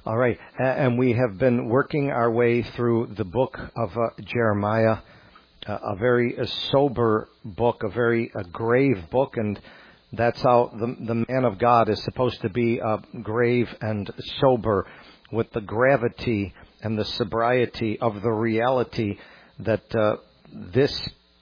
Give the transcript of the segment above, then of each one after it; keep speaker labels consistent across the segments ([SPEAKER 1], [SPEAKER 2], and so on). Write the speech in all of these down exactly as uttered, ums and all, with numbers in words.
[SPEAKER 1] All right, a- and we have been working our way through the book of uh, Jeremiah, uh, a very uh, sober book, a very uh, grave book, and that's how the, the man of God is supposed to be, uh, grave and sober, with the gravity and the sobriety of the reality that uh, this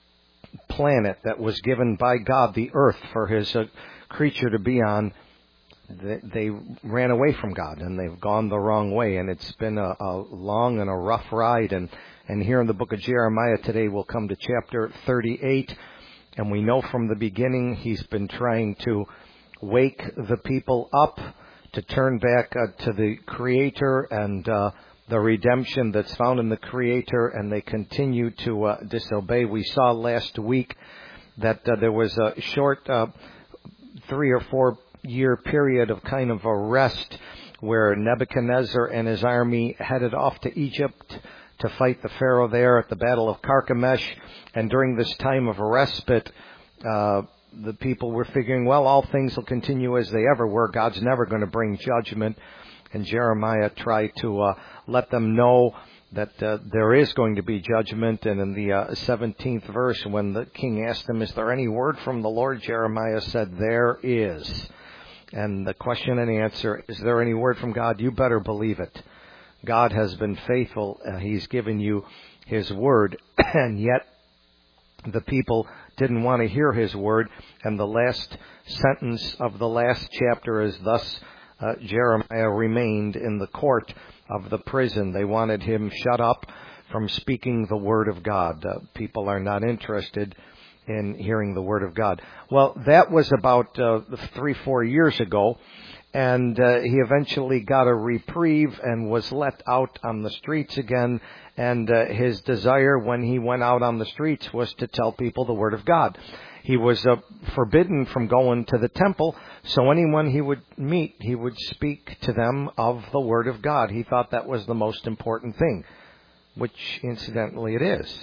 [SPEAKER 1] planet that was given by God, the earth, for his uh, creature to be on, they ran away from God, and they've gone the wrong way, and it's been a, a long and a rough ride. And, and here in the book of Jeremiah today, we'll come to chapter thirty-eight, and we know from the beginning he's been trying to wake the people up to turn back uh, to the Creator and uh, the redemption that's found in the Creator, and they continue to uh, disobey. We saw last week that uh, there was a short uh, three or four year period of kind of a rest where Nebuchadnezzar and his army headed off to Egypt to fight the Pharaoh there at the Battle of Carchemish. And during this time of respite, uh, the people were figuring, well, all things will continue as they ever were. God's never going to bring judgment. And Jeremiah tried to uh, let them know that uh, there is going to be judgment. And in the uh, seventeenth verse, when the king asked him, is there any word from the Lord? Jeremiah said, there is. And the question and answer, is there any word from God? You better believe it. God has been faithful. Uh, he's given you His word. And yet the people didn't want to hear His word. And the last sentence of the last chapter is, thus uh, Jeremiah remained in the court of the prison. They wanted him shut up from speaking the word of God. Uh, people are not interested in hearing the word of God. Well, that was about uh, three, four years ago, and uh, he eventually got a reprieve and was let out on the streets again. And uh, his desire when he went out on the streets was to tell people the word of God. He was uh, forbidden from going to the temple, so anyone he would meet, he would speak to them of the word of God. He thought that was the most important thing, which incidentally it is.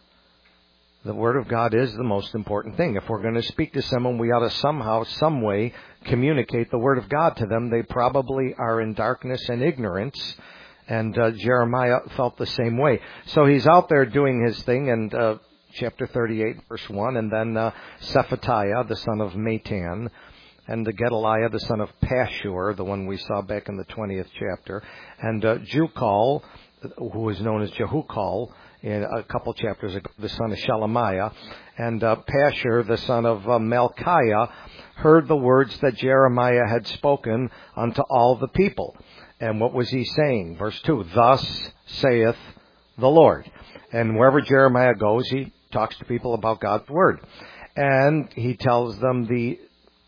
[SPEAKER 1] The Word of God is the most important thing. If we're going to speak to someone, we ought to somehow, some way, communicate the Word of God to them. They probably are in darkness and ignorance, and uh, Jeremiah felt the same way. So he's out there doing his thing, and uh, chapter thirty-eight, verse one, and then uh, Shephatiah, the son of Matan, and Gedaliah, the son of Pashur, the one we saw back in the twentieth chapter, and uh, Jucal, who was known as Jehukal, in a couple chapters ago, the son of Shelemiah, and uh, Pashur, the son of uh, Malchiah, heard the words that Jeremiah had spoken unto all the people. And what was he saying? Verse two, thus saith the Lord. And wherever Jeremiah goes, he talks to people about God's word. And he tells them the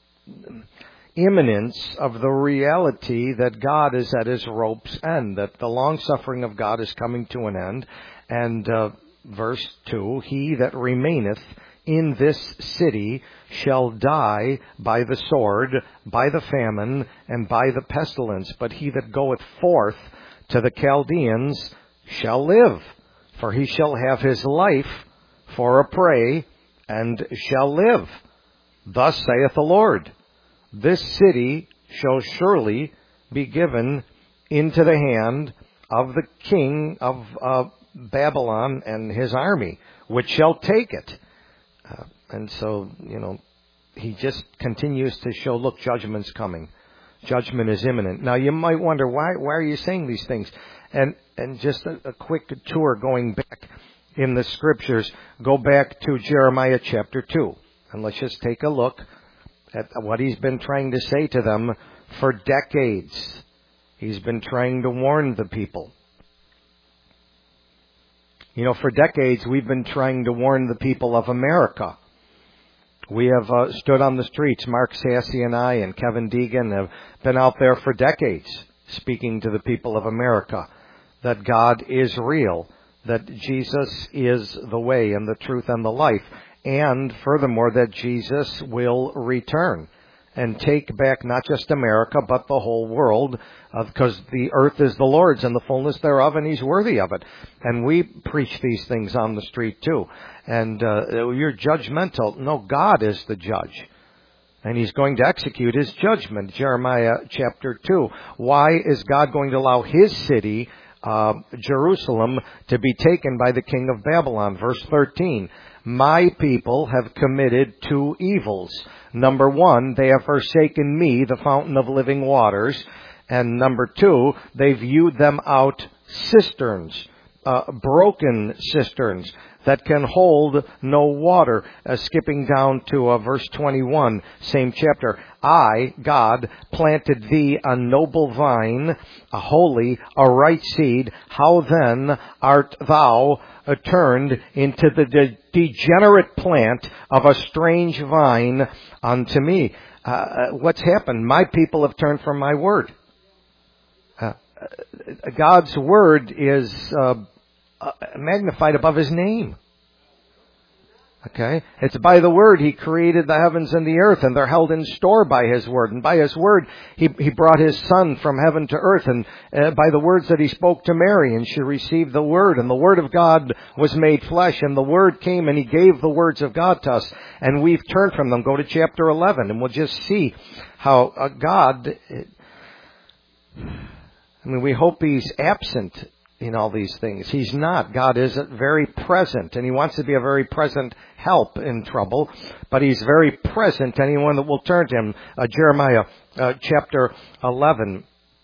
[SPEAKER 1] imminence of the reality that God is at his rope's end, that the long-suffering of God is coming to an end. And uh, verse two, he that remaineth in this city shall die by the sword, by the famine, and by the pestilence. But he that goeth forth to the Chaldeans shall live, for he shall have his life for a prey, and shall live. Thus saith the Lord, this city shall surely be given into the hand of the king of uh, Babylon and his army, which shall take it. Uh, and so, you know, he just continues to show, look, judgment's coming. Judgment is imminent. Now, you might wonder, why why are you saying these things? And and just a, a quick tour going back in the scriptures, go back to Jeremiah chapter two. And let's just take a look at what he's been trying to say to them for decades. He's been trying to warn the people. You know, for decades, we've been trying to warn the people of America. We have uh, stood on the streets. Mark Sassy and I and Kevin Deegan have been out there for decades speaking to the people of America that God is real, that Jesus is the way and the truth and the life, and furthermore, that Jesus will return and take back not just America, but the whole world, because uh, the earth is the Lord's and the fullness thereof, and He's worthy of it. And we preach these things on the street too. And uh, you're judgmental. No, God is the judge. And He's going to execute His judgment. Jeremiah chapter two. Why is God going to allow His city, uh, Jerusalem, to be taken by the king of Babylon? Verse thirteen. My people have committed two evils. Number one, they have forsaken me, the fountain of living waters. And number two, they've hewed them out cisterns, uh, broken cisterns that can hold no water. Uh, skipping down to uh, verse twenty-one, same chapter. I, God, planted thee a noble vine, a holy, a right seed. How then art thou uh, turned into the de- degenerate plant of a strange vine unto me? Uh, what's happened? My people have turned from my word. Uh, God's word is uh, magnified above His name. Okay? It's by the word He created the heavens and the earth, and they're held in store by His word. And by His word, He, he brought His Son from heaven to earth. And uh, by the words that He spoke to Mary, and she received the word. And the word of God was made flesh, and the word came, and He gave the words of God to us. And we've turned from them. Go to chapter eleven, and we'll just see how uh, God... It, I mean, we hope He's absent in all these things. He's not. God is very present, and He wants to be a very present help in trouble, but He's very present to anyone that will turn to Him. Uh, Jeremiah uh, chapter eleven,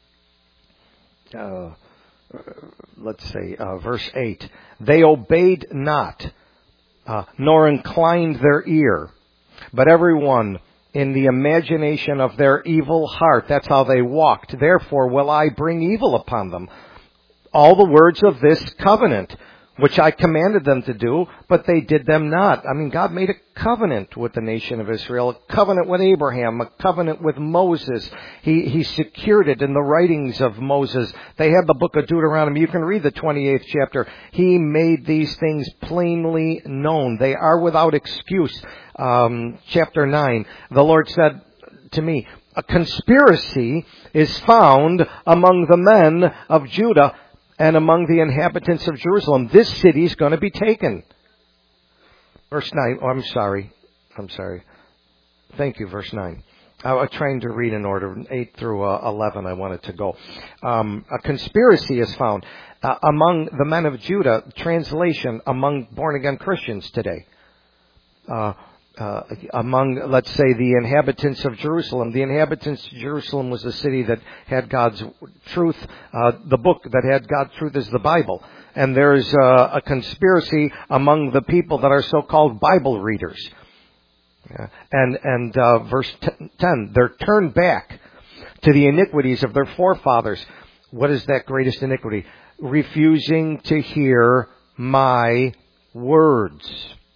[SPEAKER 1] uh, let's say, uh, verse eight. They obeyed not, uh, nor inclined their ear, but everyone in the imagination of their evil heart. That's how they walked. Therefore will I bring evil upon them. All the words of this covenant, which I commanded them to do, but they did them not. I mean, God made a covenant with the nation of Israel, a covenant with Abraham, a covenant with Moses. He, he secured it in the writings of Moses. They had the book of Deuteronomy. You can read the twenty-eighth chapter. He made these things plainly known. They are without excuse. Um, chapter nine, the Lord said to me, a conspiracy is found among the men of Judah and among the inhabitants of Jerusalem. This city is going to be taken. Verse nine. Oh, I'm sorry. I'm sorry. Thank you, verse nine. I was trying to read in order. eight through eleven I wanted to go. Um, a conspiracy is found uh, among the men of Judah. Translation, among born-again Christians today. Uh, Uh, among, let's say, the inhabitants of Jerusalem. The inhabitants of Jerusalem was the city that had God's truth. Uh, the book that had God's truth is the Bible. And there's uh, a conspiracy among the people that are so-called Bible readers. Yeah. And, and uh, verse ten, they're turned back to the iniquities of their forefathers. What is that greatest iniquity? Refusing to hear my words.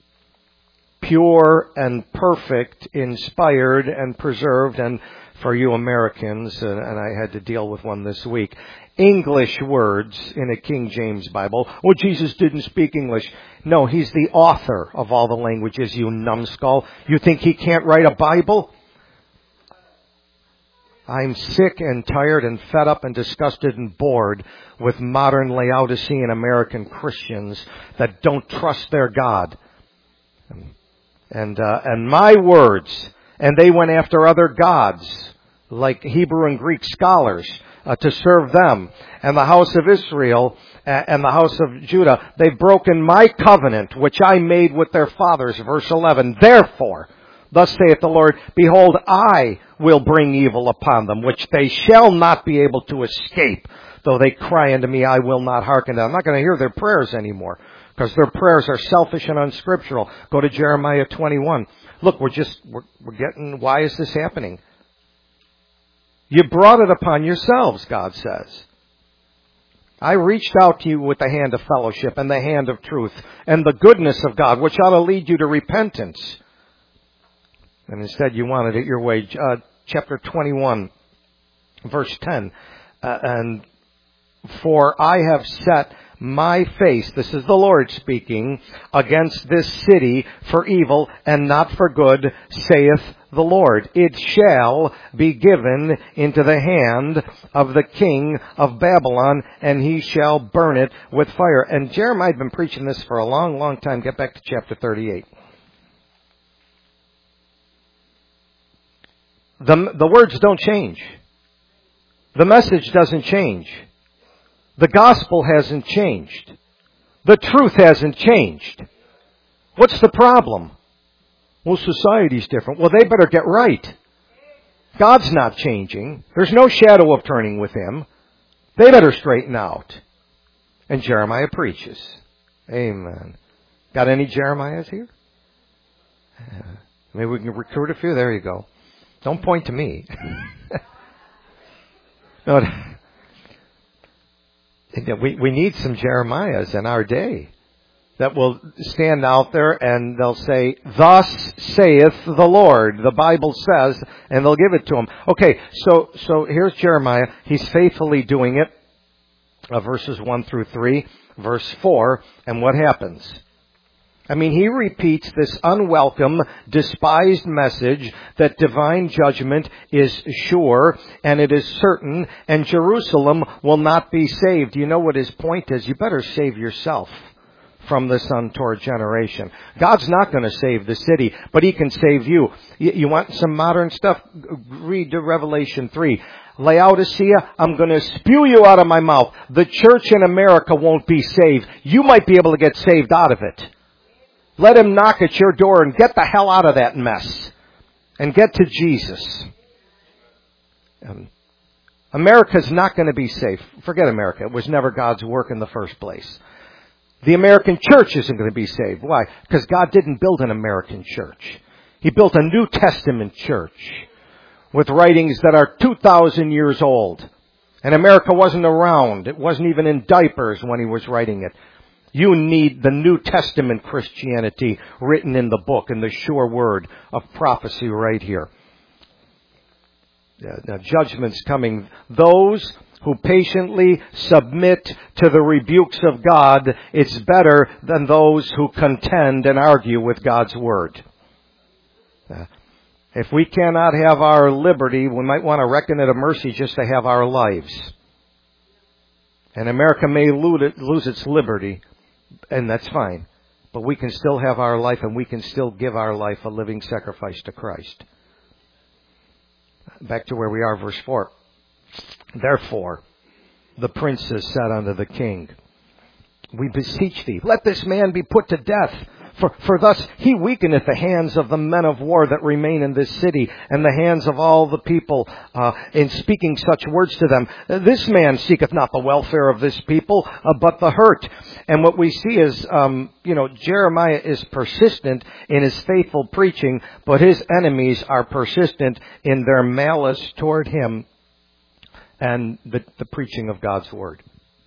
[SPEAKER 1] Pure and perfect, inspired and preserved. And for you Americans, and, and I had to deal with one this week, English words in a King James Bible. Oh, Jesus didn't speak English. No, He's the author of all the languages, you numbskull. You think He can't write a Bible? I'm sick and tired and fed up and disgusted and bored with modern Laodicean American Christians that don't trust their God. And uh, and my words, and they went after other gods, like Hebrew and Greek scholars, uh, to serve them. And the house of Israel uh, and the house of Judah, they've broken my covenant, which I made with their fathers. Verse eleven, therefore, thus saith the Lord, behold, I will bring evil upon them, which they shall not be able to escape. Though they cry unto me, I will not hearken to them. I'm not going to hear their prayers anymore, because their prayers are selfish and unscriptural. Go to Jeremiah twenty-one. Look, we're just, we're, we're getting, why is this happening? You brought it upon yourselves, God says. I reached out to you with the hand of fellowship and the hand of truth and the goodness of God, which ought to lead you to repentance. And instead you wanted it your way. Uh, chapter twenty-one, verse ten. Uh, and for I have set my face, this is the Lord speaking, against this city for evil and not for good, saith the Lord. It shall be given into the hand of the king of Babylon, and he shall burn it with fire. And Jeremiah had been preaching this for a long, long time. Get back to chapter thirty-eight. The, the words don't change. The message doesn't change. The gospel hasn't changed. The truth hasn't changed. What's the problem? Well, society's different. Well, they better get right. God's not changing. There's no shadow of turning with Him. They better straighten out. And Jeremiah preaches. Amen. Got any Jeremiahs here? Maybe we can recruit a few. There you go. Don't point to me. No, we, we need some Jeremiahs in our day that will stand out there and they'll say, "Thus saith the Lord." The Bible says, and they'll give it to him. Okay, so so here's Jeremiah. He's faithfully doing it. Uh, verses one through three, verse four, and what happens? I mean, he repeats this unwelcome, despised message that divine judgment is sure and it is certain and Jerusalem will not be saved. You know what his point is? You better save yourself from this untoward generation. God's not going to save the city, but He can save you. You, you want some modern stuff? Read to Revelation three. Laodicea, I'm going to spew you out of my mouth. The church in America won't be saved. You might be able to get saved out of it. Let him knock at your door and get the hell out of that mess. And get to Jesus. Um, America's not going to be safe. Forget America. It was never God's work in the first place. The American church isn't going to be saved. Why? Because God didn't build an American church. He built a New Testament church with writings that are two thousand years old. And America wasn't around. It wasn't even in diapers when He was writing it. You need the New Testament Christianity written in the book, in the sure word of prophecy right here. Now, judgment's coming. Those who patiently submit to the rebukes of God, it's better than those who contend and argue with God's word. Uh, if we cannot have our liberty, we might want to reckon it a mercy just to have our lives. And America may lose its liberty, and that's fine. But we can still have our life, and we can still give our life a living sacrifice to Christ. Back to where we are, verse four. Therefore, the princes said unto the king, We beseech thee, let this man be put to death. For, for thus he weakeneth the hands of the men of war that remain in this city, and the hands of all the people, uh, in speaking such words to them. This man seeketh not the welfare of this people, uh, but the hurt. And what we see is, um, you know, Jeremiah is persistent in his faithful preaching, but his enemies are persistent in their malice toward him and the, the preaching of God's word.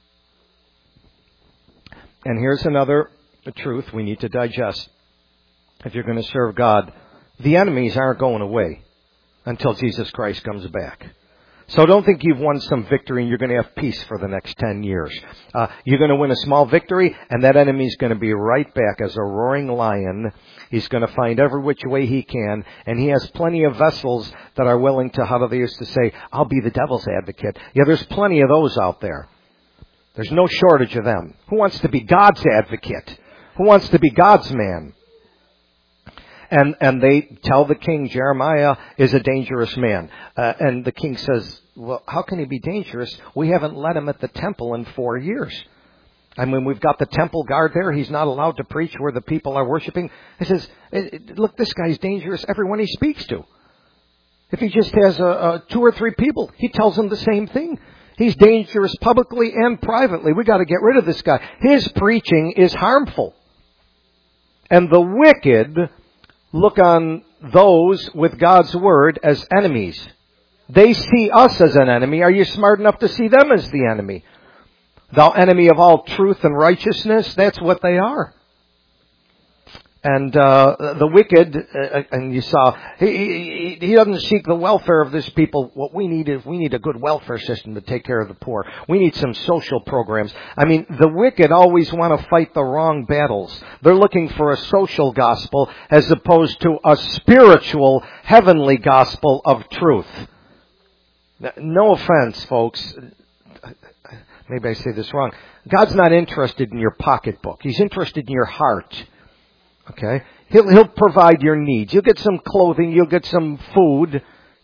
[SPEAKER 1] And here's another truth we need to digest. If you're going to serve God, the enemies aren't going away until Jesus Christ comes back. So don't think you've won some victory and you're going to have peace for the next ten years. Uh, you're going to win a small victory, and that enemy's going to be right back as a roaring lion. He's going to find every which way he can, and he has plenty of vessels that are willing to, how do they used to say, I'll be the devil's advocate. Yeah, there's plenty of those out there. There's no shortage of them. Who wants to be God's advocate? Who wants to be God's man? And and they tell the king Jeremiah is a dangerous man. Uh, and the king says, well, how can he be dangerous? We haven't let him at the temple in four years. I mean, we've got the temple guard there. He's not allowed to preach where the people are worshiping. He says, look, this guy's dangerous everyone he speaks to. If he just has a, a two or three people, he tells them the same thing. He's dangerous publicly and privately. We got to get rid of this guy. His preaching is harmful. And the wicked look on those with God's word as enemies. They see us as an enemy. Are you smart enough to see them as the enemy? Thou enemy of all truth and righteousness, that's what they are. And uh, the wicked, uh, and you saw, he, he, he doesn't seek the welfare of this people. What we need is we need a good welfare system to take care of the poor. We need some social programs. I mean, the wicked always want to fight the wrong battles. They're looking for a social gospel as opposed to a spiritual, heavenly gospel of truth. No offense, folks. Maybe I say this wrong. God's not interested in your pocketbook. He's interested in your heart. Okay? He'll, he'll provide your needs. You'll get some clothing. You'll get some food.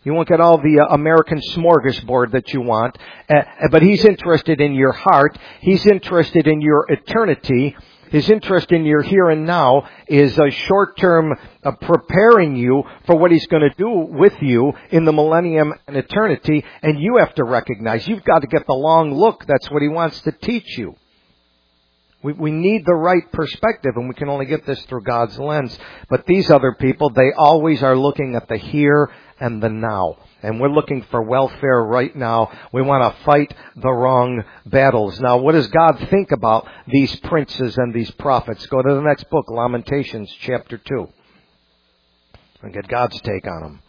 [SPEAKER 1] You won't get all the uh, American smorgasbord that you want. Uh, but He's interested in your heart. He's interested in your eternity. His interest in your here and now is a short-term uh, preparing you for what He's going to do with you in the millennium and eternity. And you have to recognize you've got to get the long look. That's what He wants to teach you. We, we need the right perspective, and we can only get this through God's lens. But these other people, they always are looking at the here and the now. And we're looking for welfare right now. We want to fight the wrong battles. Now, what does God think about these princes and these prophets? Go to the next book, Lamentations chapter two, and get God's take on them.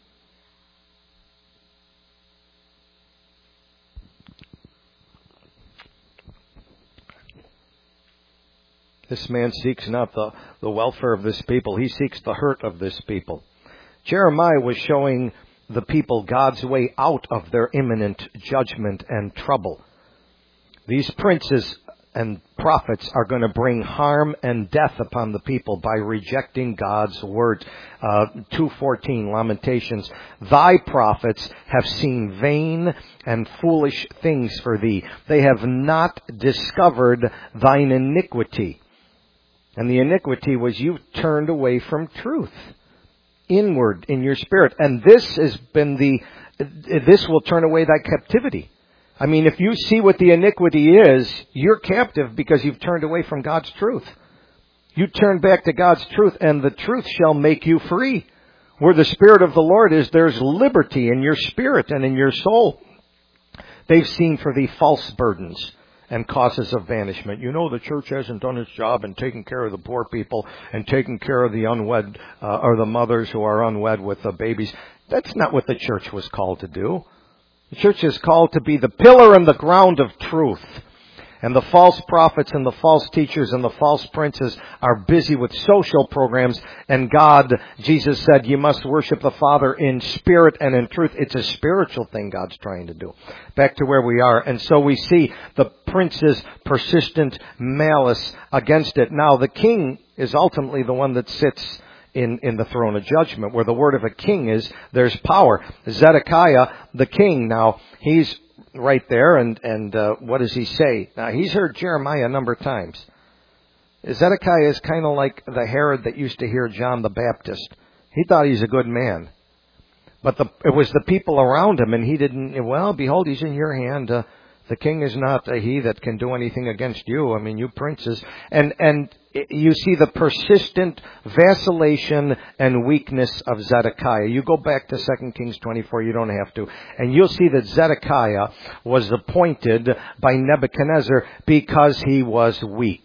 [SPEAKER 1] This man seeks not the, the welfare of this people. He seeks the hurt of this people. Jeremiah was showing the people God's way out of their imminent judgment and trouble. These princes and prophets are going to bring harm and death upon the people by rejecting God's word. Uh, two fourteen, Lamentations. Thy prophets have seen vain and foolish things for thee. They have not discovered thine iniquity. And the iniquity was you turned away from truth. Inward in your spirit. And this has been the, this will turn away thy captivity. I mean, if you see what the iniquity is, you're captive because you've turned away from God's truth. You turn back to God's truth, and the truth shall make you free. Where the Spirit of the Lord is, there's liberty in your spirit and in your soul. They've seen for thee false burdens and causes of banishment. You know, the church hasn't done its job in taking care of the poor people and taking care of the unwed, uh, or the mothers who are unwed with the babies. That's not what the church was called to do. The church is called to be the pillar and the ground of truth. And the false prophets and the false teachers and the false princes are busy with social programs. And God, Jesus said, you must worship the Father in spirit and in truth. It's a spiritual thing God's trying to do. Back to where we are. And so we see the prince's persistent malice against it. Now, the king is ultimately the one that sits in, in the throne of judgment. Where the word of a king is, there's power. Zedekiah, the king, now, he's right there, and, and uh, what does he say? Now, he's heard Jeremiah a number of times. Zedekiah is kind of like the Herod that used to hear John the Baptist. He thought he's a good man. But the, it was the people around him, and he didn't, well, behold, he's in your hand. Uh, the king is not uh, he that can do anything against you. I mean, you princes. And, and you see the persistent vacillation and weakness of Zedekiah. You go back to Second Kings twenty-four, you don't have to. And you'll see that Zedekiah was appointed by Nebuchadnezzar because he was weak.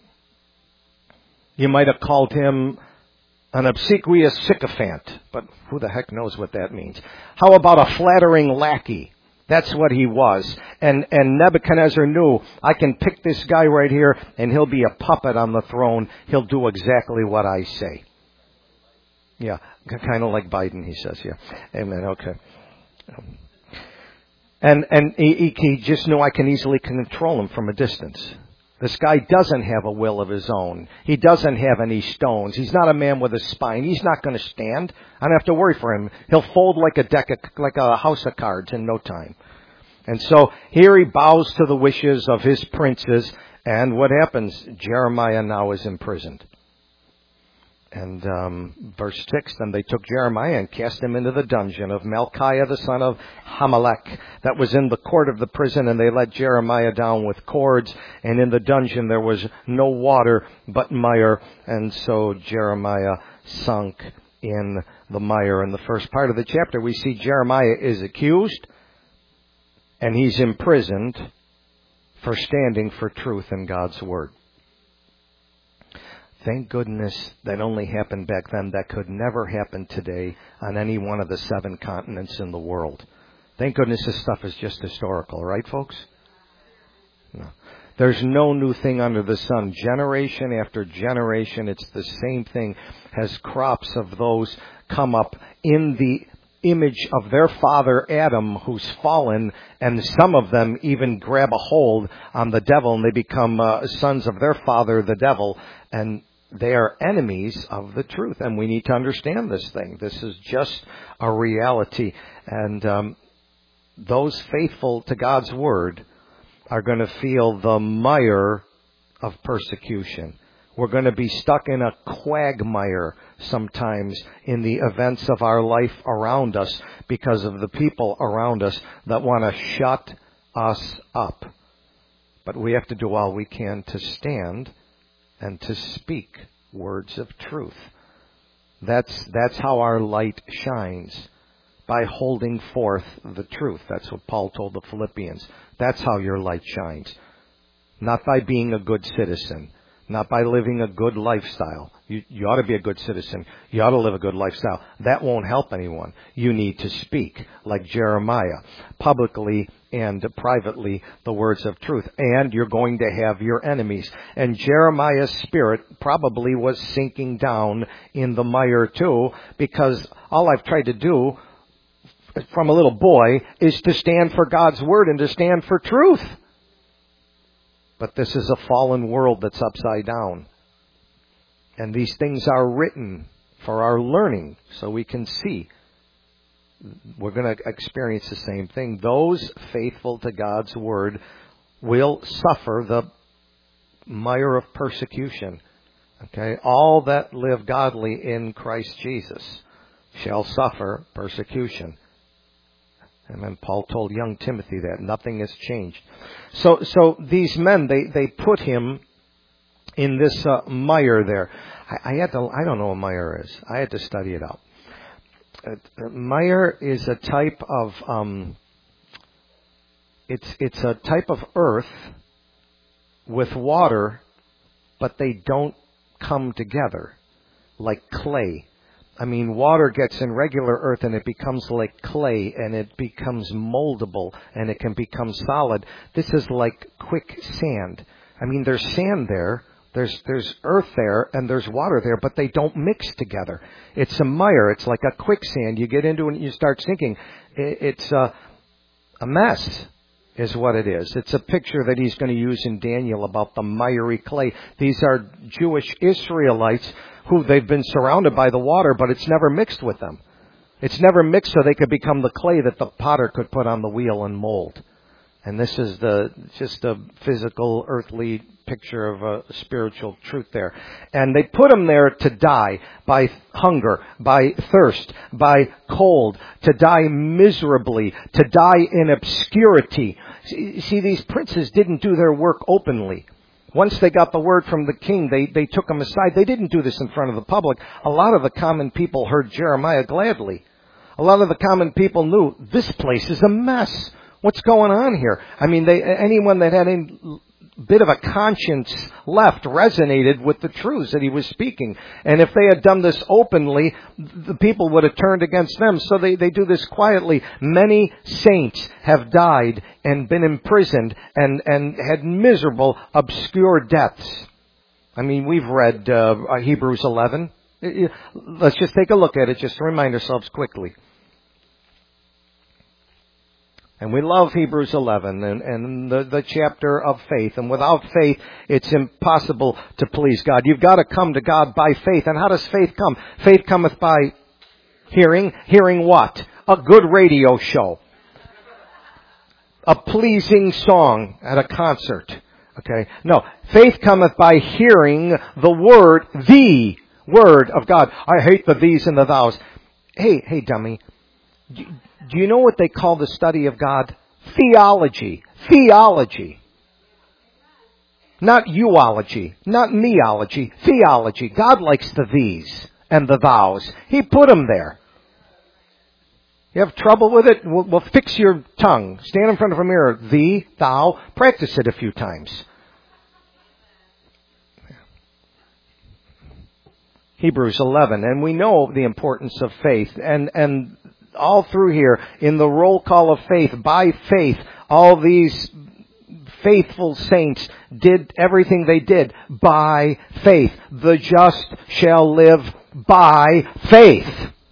[SPEAKER 1] You might have called him an obsequious sycophant, but who the heck knows what that means? How about a flattering lackey? That's what he was. And, and Nebuchadnezzar knew, I can pick this guy right here and he'll be a puppet on the throne. He'll do exactly what I say. Yeah, kind of like Biden, he says. Yeah, amen, okay. And, and he, he just knew I can easily control him from a distance. This guy doesn't have a will of his own. He doesn't have any stones. He's not a man with a spine. He's not going to stand. I don't have to worry for him. He'll fold like a deck, of, like a house of cards in no time. And so here he bows to the wishes of his princes. And what happens? Jeremiah now is imprisoned. And um, verse six, then they took Jeremiah and cast him into the dungeon of Malchiah the son of Hamelech that was in the court of the prison, and they let Jeremiah down with cords, and in the dungeon there was no water but mire, and so Jeremiah sunk in the mire. In the first part of the chapter we see Jeremiah is accused, and he's imprisoned for standing for truth in God's word. Thank goodness that only happened back then. That could never happen today on any one of the seven continents in the world. Thank goodness this stuff is just historical, right, folks? No. There's no new thing under the sun. Generation after generation, it's the same thing. Has crops of those come up in the image of their father Adam, who's fallen, and some of them even grab a hold on the devil, and they become uh, sons of their father, the devil. And they are enemies of the truth. And we need to understand this thing. This is just a reality. And um, those faithful to God's Word are going to feel the mire of persecution. We're going to be stuck in a quagmire sometimes in the events of our life around us because of the people around us that want to shut us up. But we have to do all we can to stand and to speak words of truth. That's that's how our light shines, by holding forth the truth. That's what Paul told the Philippians. That's how your light shines. Not by being a good citizen. Not by living a good lifestyle. You, you ought to be a good citizen. You ought to live a good lifestyle. That won't help anyone. You need to speak, like Jeremiah, publicly and privately, the words of truth. And you're going to have your enemies. And Jeremiah's spirit probably was sinking down in the mire too, because all I've tried to do from a little boy is to stand for God's Word and to stand for truth. But this is a fallen world that's upside down. And these things are written for our learning so we can see. We're going to experience the same thing. Those faithful to God's Word will suffer the mire of persecution. Okay? All that live godly in Christ Jesus shall suffer persecution. And then Paul told young Timothy that nothing has changed. So, so these men, they, they put him in this uh, mire there. I, I had to, I don't know what mire is. I had to study it out. Uh, mire is a type of, um, it's, it's a type of earth with water, but they don't come together like clay. I mean, water gets in regular earth and it becomes like clay and it becomes moldable and it can become solid. This is like quicksand. I mean, there's sand there, there's there's earth there, and there's water there, but they don't mix together. It's a mire. It's like a quicksand. You get into it and you start sinking. It's a, a mess is what it is. It's a picture that he's going to use in Daniel about the miry clay. These are Jewish Israelites who they've been surrounded by the water, but it's never mixed with them. It's never mixed so they could become the clay that the potter could put on the wheel and mold. And this is the just a physical, earthly picture of a spiritual truth there. And they put them there to die by hunger, by thirst, by cold, to die miserably, to die in obscurity. See, these princes didn't do their work openly. Once they got the word from the king, they, they took them aside. They didn't do this in front of the public. A lot of the common people heard Jeremiah gladly. A lot of the common people knew this place is a mess. What's going on here? I mean, they, anyone that had any bit of a conscience left resonated with the truths that he was speaking. And if they had done this openly, the people would have turned against them. So they, they do this quietly. Many saints have died and been imprisoned and, and had miserable, obscure deaths. I mean, we've read uh, Hebrews eleven. Let's just take a look at it just to remind ourselves quickly. And we love Hebrews eleven and, and the, the chapter of faith. And without faith, it's impossible to please God. You've got to come to God by faith. And how does faith come? Faith cometh by hearing. Hearing what? A good radio show. A pleasing song at a concert. Okay? No. Faith cometh by hearing the word, the word of God. I hate the these and the thous. Hey, hey, dummy. Do you know what they call the study of God? Theology. Theology. Not euology. Not meology. Theology. God likes the these and the thous. He put them there. You have trouble with it? Well, well, fix your tongue. Stand in front of a mirror. Thee, thou. Practice it a few times. Hebrews eleven. And we know the importance of faith. And, and, all through here, in the roll call of faith, by faith, all these faithful saints did everything they did by faith. The just shall live by faith.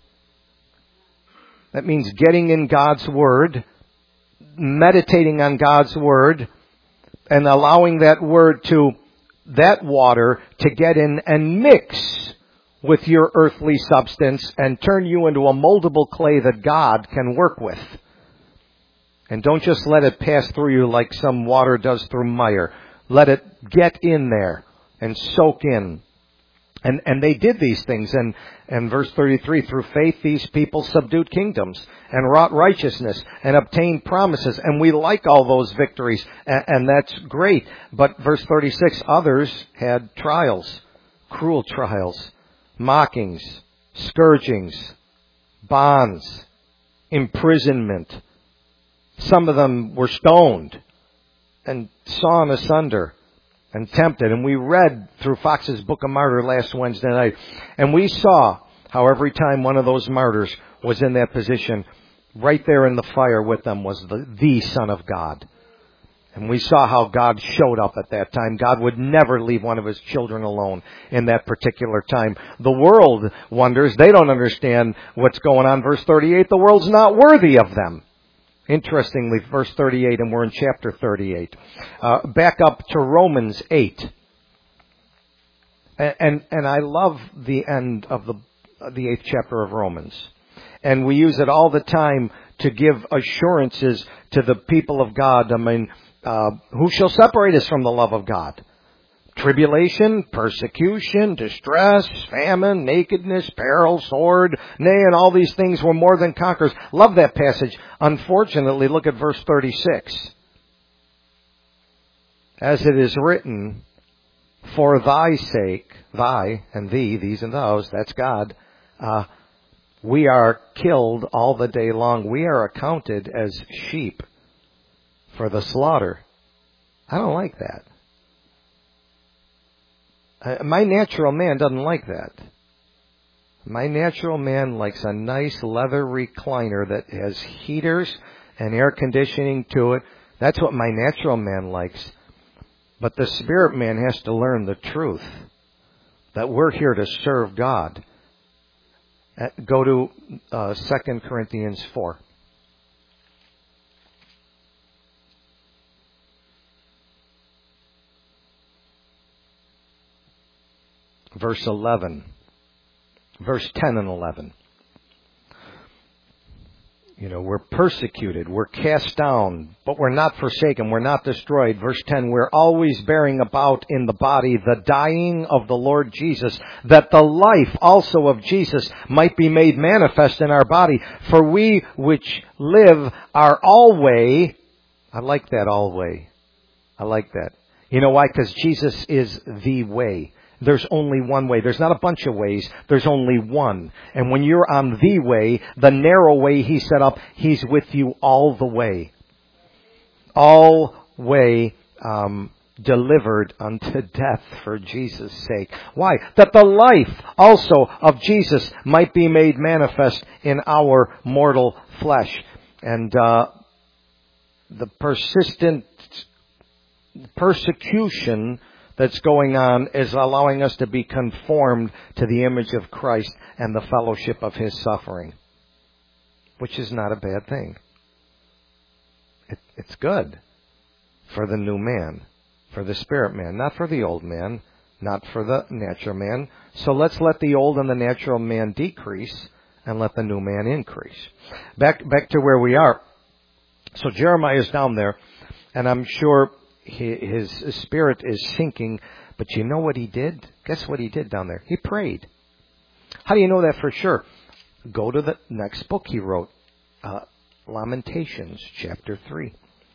[SPEAKER 1] That means getting in God's Word, meditating on God's Word, and allowing that Word to that water to get in and mix with your earthly substance and turn you into a moldable clay that God can work with. And don't just let it pass through you like some water does through mire. Let it get in there and soak in. And and they did these things. And, and verse thirty-three, through faith these people subdued kingdoms and wrought righteousness and obtained promises. And we like all those victories. And, and that's great. But verse thirty-six, others had trials, cruel trials, mockings, scourgings, bonds, imprisonment. Some of them were stoned and sawn asunder and tempted. And we read through Fox's Book of Martyr last Wednesday night. And we saw how every time one of those martyrs was in that position, right there in the fire with them was the, the Son of God. And we saw how God showed up at that time. God would never leave one of His children alone in that particular time. The world wonders. They don't understand what's going on. Verse thirty-eight, the world's not worthy of them. Interestingly, verse thirty-eight, and we're in chapter thirty-eight. Uh, back up to Romans eight. And, and, and I love the end of the, the eighth chapter of Romans. And we use it all the time to give assurances to the people of God. I mean, uh, who shall separate us from the love of God? Tribulation, persecution, distress, famine, nakedness, peril, sword, nay, and all these things were more than conquerors. Love that passage. Unfortunately, look at verse thirty-six. As it is written, for thy sake, thy and thee, these and those, that's God, uh, we are killed all the day long. We are accounted as sheep for the slaughter. I don't like that. Uh, my natural man doesn't like that. My natural man likes a nice leather recliner that has heaters and air conditioning to it. That's what my natural man likes. But the spirit man has to learn the truth, that we're here to serve God. Uh, go to uh, Second Corinthians four. Verse eleven. Verse ten and eleven. You know, we're persecuted, we're cast down, but we're not forsaken, we're not destroyed. Verse ten, we're always bearing about in the body the dying of the Lord Jesus, that the life also of Jesus might be made manifest in our body. For we which live are always, I like that always, I like that. You know why? Because Jesus is the way. There's only one way. There's not a bunch of ways. There's only one. And when you're on the way, the narrow way He set up, He's with you all the way. All way um, delivered unto death for Jesus' sake. Why? That the life also of Jesus might be made manifest in our mortal flesh. And uh, the persistent persecution that's going on is allowing us to be conformed to the image of Christ and the fellowship of His suffering, which is not a bad thing. It, it's good for the new man, for the spirit man, not for the old man, not for the natural man. So let's let the old and the natural man decrease and let the new man increase. Back, back to where we are. So Jeremiah is down there, and I'm sure his spirit is sinking, but you know what he did? Guess what he did down there? He prayed. How do you know that for sure? Go to the next book he wrote, uh, Lamentations, chapter three.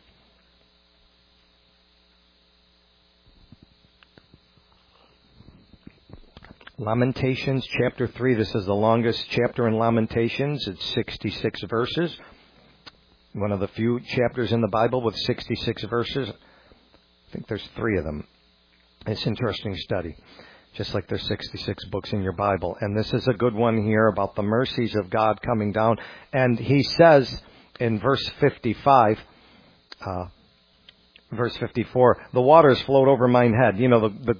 [SPEAKER 1] Lamentations, chapter three. This is the longest chapter in Lamentations. It's sixty-six verses. One of the few chapters in the Bible with sixty-six verses. I think there's three of them. It's an interesting study, just like there's sixty-six books in your Bible. And this is a good one here about the mercies of God coming down. And he says in verse fifty-five, uh, verse fifty-four, the waters flowed over mine head. You know, the, the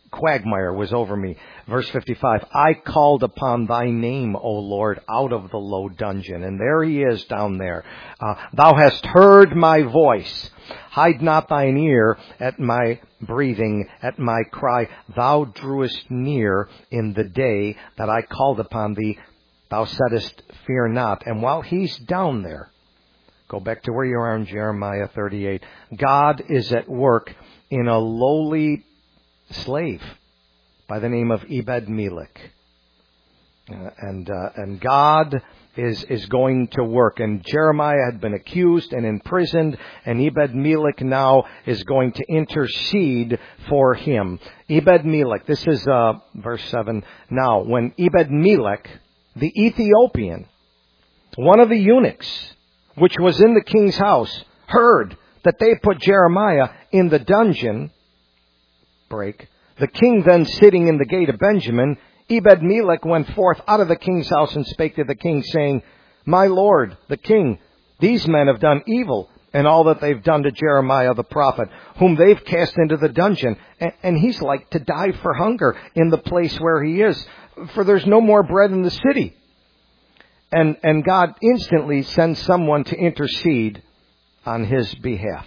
[SPEAKER 1] quagmire was over me. Verse fifty-five, I called upon thy name, O Lord, out of the low dungeon. And there he is down there. Uh, thou hast heard my voice. Hide not thine ear at my breathing, at my cry. Thou drewest near in the day that I called upon thee. Thou saidest, fear not. And while he's down there, go back to where you are in Jeremiah thirty-eight. God is at work in a lowly slave by the name of Ebed-Melech. Uh, and uh, and God is is going to work. And Jeremiah had been accused and imprisoned, and Ebed-Melech now is going to intercede for him. Ebed-Melech, this is uh, verse seven. Now, when Ebed-Melech, the Ethiopian, one of the eunuchs, which was in the king's house, heard that they put Jeremiah in the dungeon, break, the king then sitting in the gate of Benjamin, Ebed-Melech went forth out of the king's house and spake to the king, saying, My lord, the king, these men have done evil, and all that they've done to Jeremiah the prophet, whom they've cast into the dungeon. And, and he's like to die for hunger in the place where he is, for there's no more bread in the city. And, and God instantly sends someone to intercede on his behalf.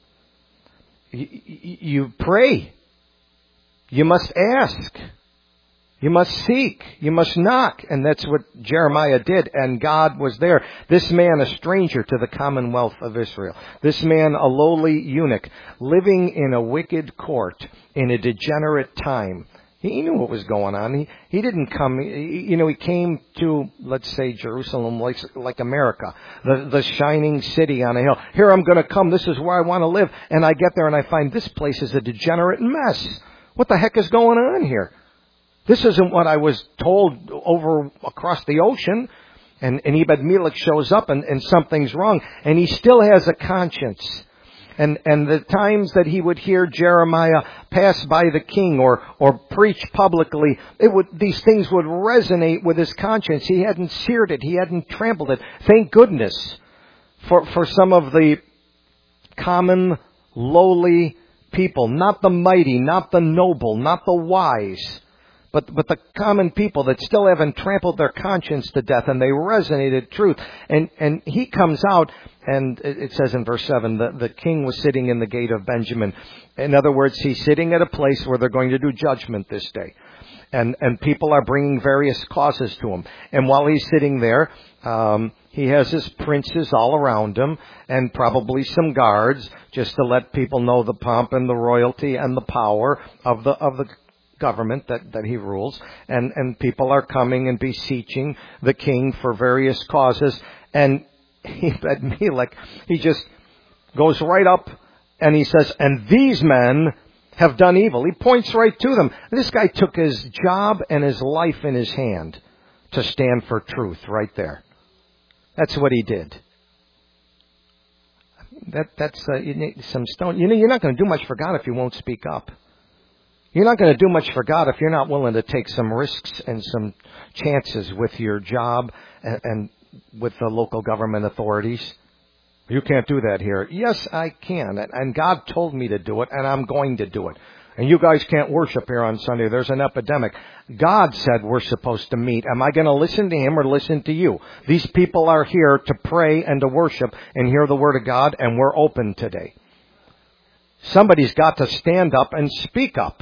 [SPEAKER 1] You, you pray. You must ask. You must seek. You must knock. And that's what Jeremiah did. And God was there. This man, a stranger to the commonwealth of Israel. This man, a lowly eunuch, living in a wicked court in a degenerate time. He knew what was going on. He he didn't come, you know, he came to, let's say, Jerusalem like, like America, the, the shining city on a hill. Here I'm going to come. This is where I want to live. And I get there and I find this place is a degenerate mess. What the heck is going on here? This isn't what I was told over across the ocean. And, and Ebed-Melech shows up and, and something's wrong. And he still has a conscience. And, and the times that he would hear Jeremiah pass by the king or, or preach publicly, it would, these things would resonate with his conscience. He hadn't seared it. He hadn't trampled it. Thank goodness for, for some of the common, lowly people, not the mighty, not the noble, not the wise, but, but the common people that still haven't trampled their conscience to death, and they resonated truth. And, and he comes out, and it says in verse seven, the, the king was sitting in the gate of Benjamin. In other words, he's sitting at a place where they're going to do judgment this day. And, and people are bringing various causes to him. And while he's sitting there, um, he has his princes all around him and probably some guards just to let people know the pomp and the royalty and the power of the, of the government that, that he rules. And, and people are coming and beseeching the king for various causes. And Ebed-Melech, he just goes right up and he says, and these men have done evil. He points right to them. This guy took his job and his life in his hand to stand for truth right there. That's what he did. That that's uh, you need some stone. You know, you're not going to do much for God if you won't speak up. You're not going to do much for God if you're not willing to take some risks and some chances with your job and, and with the local government authorities. You can't do that here. Yes, I can. And God told me to do it, and I'm going to do it. And you guys can't worship here on Sunday. There's an epidemic. God said we're supposed to meet. Am I going to listen to him or listen to you? These people are here to pray and to worship and hear the word of God, and we're open today. Somebody's got to stand up and speak up.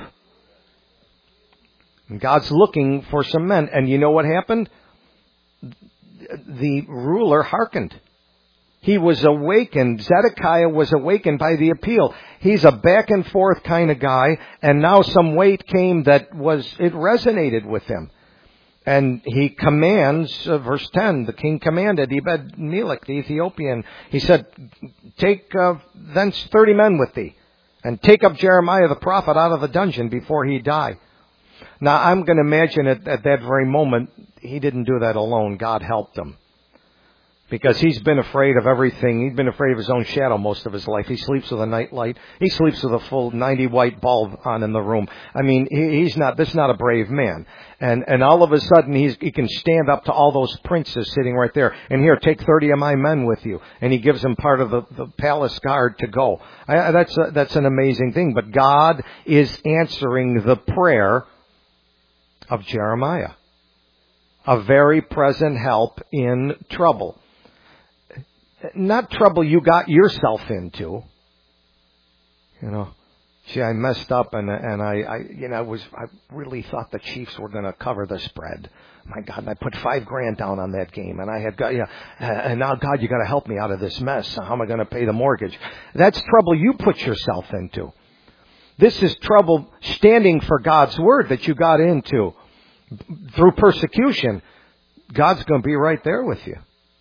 [SPEAKER 1] And God's looking for some men. And you know what happened? The ruler hearkened. He was awakened. Zedekiah was awakened by the appeal. He's a back and forth kind of guy. And now some weight came that was, it resonated with him. And he commands, uh, verse ten, the king commanded Ebed-Melech, the Ethiopian. He said, take uh, thence thirty men with thee, and take up Jeremiah the prophet out of the dungeon before he die. Now, I'm going to imagine at, at that very moment, he didn't do that alone. God helped him. Because he's been afraid of everything. He's been afraid of his own shadow most of his life. He sleeps with a night light. He sleeps with a full ninety watt bulb on in the room. I mean, he, he's not, this is not a brave man. And, and all of a sudden he's, he can stand up to all those princes sitting right there. And here, take thirty of my men with you. And he gives them part of the, the palace guard to go. I, that's, a, that's an amazing thing. But God is answering the prayer of Jeremiah. A very present help in trouble. Not trouble you got yourself into. You know, gee, I messed up and and I, I you know, was I really thought the Chiefs were going to cover the spread. My God, and I put five grand down on that game, and I had got, yeah, and now God, you got to help me out of this mess. How am I going to pay the mortgage? That's trouble you put yourself into. This is trouble standing for God's word that you got into through persecution. God's going to be right there with you.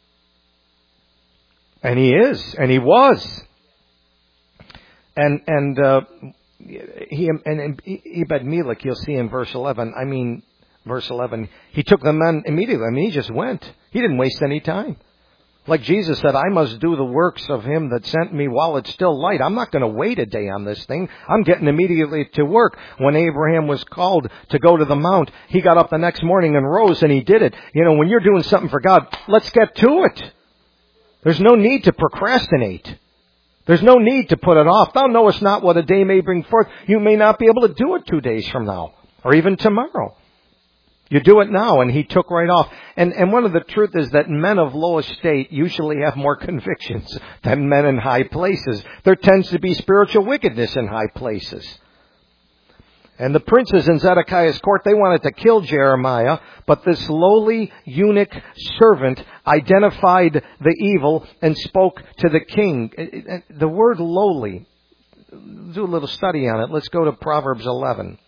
[SPEAKER 1] And he is, and he was. And, and, uh, he, and, and Ebed-Melech, you'll see in verse eleven, I mean, verse eleven, he took the men immediately. I mean, he just went. He didn't waste any time. Like Jesus said, I must do the works of him that sent me while it's still light. I'm not going to wait a day on this thing. I'm getting immediately to work. When Abraham was called to go to the mount, he got up the next morning and rose and he did it. You know, when you're doing something for God, let's get to it. There's no need to procrastinate. There's no need to put it off. Thou knowest not what a day may bring forth. You may not be able to do it two days from now or even tomorrow. You do it now, and he took right off. And, and one of the truth is that men of low estate usually have more convictions than men in high places. There tends to be spiritual wickedness in high places. And the princes in Zedekiah's court, they wanted to kill Jeremiah, but this lowly eunuch servant identified the evil and spoke to the king. The word lowly, do a little study on it. Let's go to Proverbs eleven.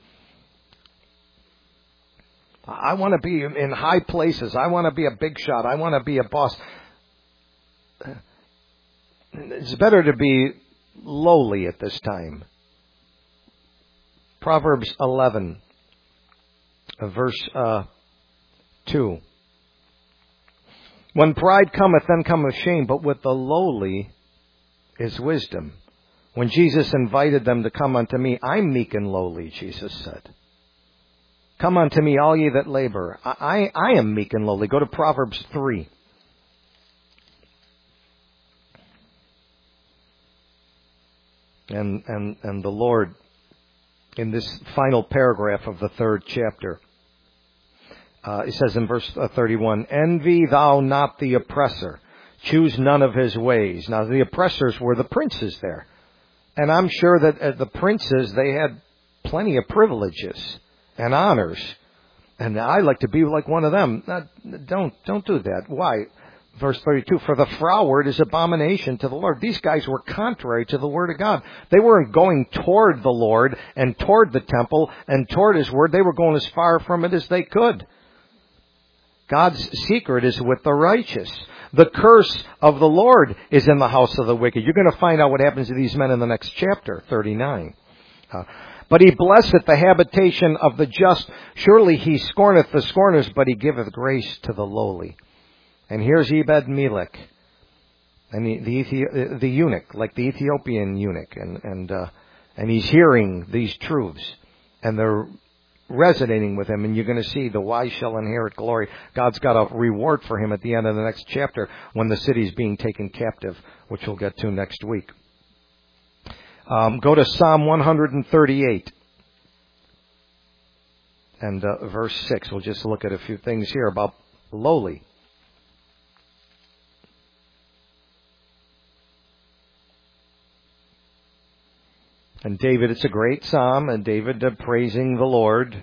[SPEAKER 1] I want to be in high places. I want to be a big shot. I want to be a boss. It's better to be lowly at this time. Proverbs eleven, verse uh, two. When pride cometh, then cometh shame, but with the lowly is wisdom. When Jesus invited them to come unto me, I'm meek and lowly, Jesus said. Come unto me, all ye that labor. I, I, I am meek and lowly. Go to Proverbs three. And, and, and the Lord, in this final paragraph of the third chapter, uh, it says in verse thirty-one, envy thou not the oppressor. Choose none of his ways. Now, the oppressors were the princes there. And I'm sure that uh, the princes, they had plenty of privileges and honors. And I like to be like one of them. Not, don't, don't do that. Why? Verse thirty-two, for the froward is abomination to the Lord. These guys were contrary to the Word of God. They weren't going toward the Lord and toward the temple and toward His Word. They were going as far from it as they could. God's secret is with the righteous. The curse of the Lord is in the house of the wicked. You're going to find out what happens to these men in the next chapter, thirty-nine. Uh, But he blesseth the habitation of the just. Surely he scorneth the scorners, but he giveth grace to the lowly. And here's Ebed-Melech, and the, the, Ethi- the eunuch, like the Ethiopian eunuch, and and uh, and he's hearing these truths, and they're resonating with him. And you're going to see the wise shall inherit glory. God's got a reward for him at the end of the next chapter when the city's being taken captive, which we'll get to next week. Um, go to Psalm one thirty-eight and uh, verse six. We'll just look at a few things here about lowly. And David, it's a great psalm, and David uh, praising the Lord.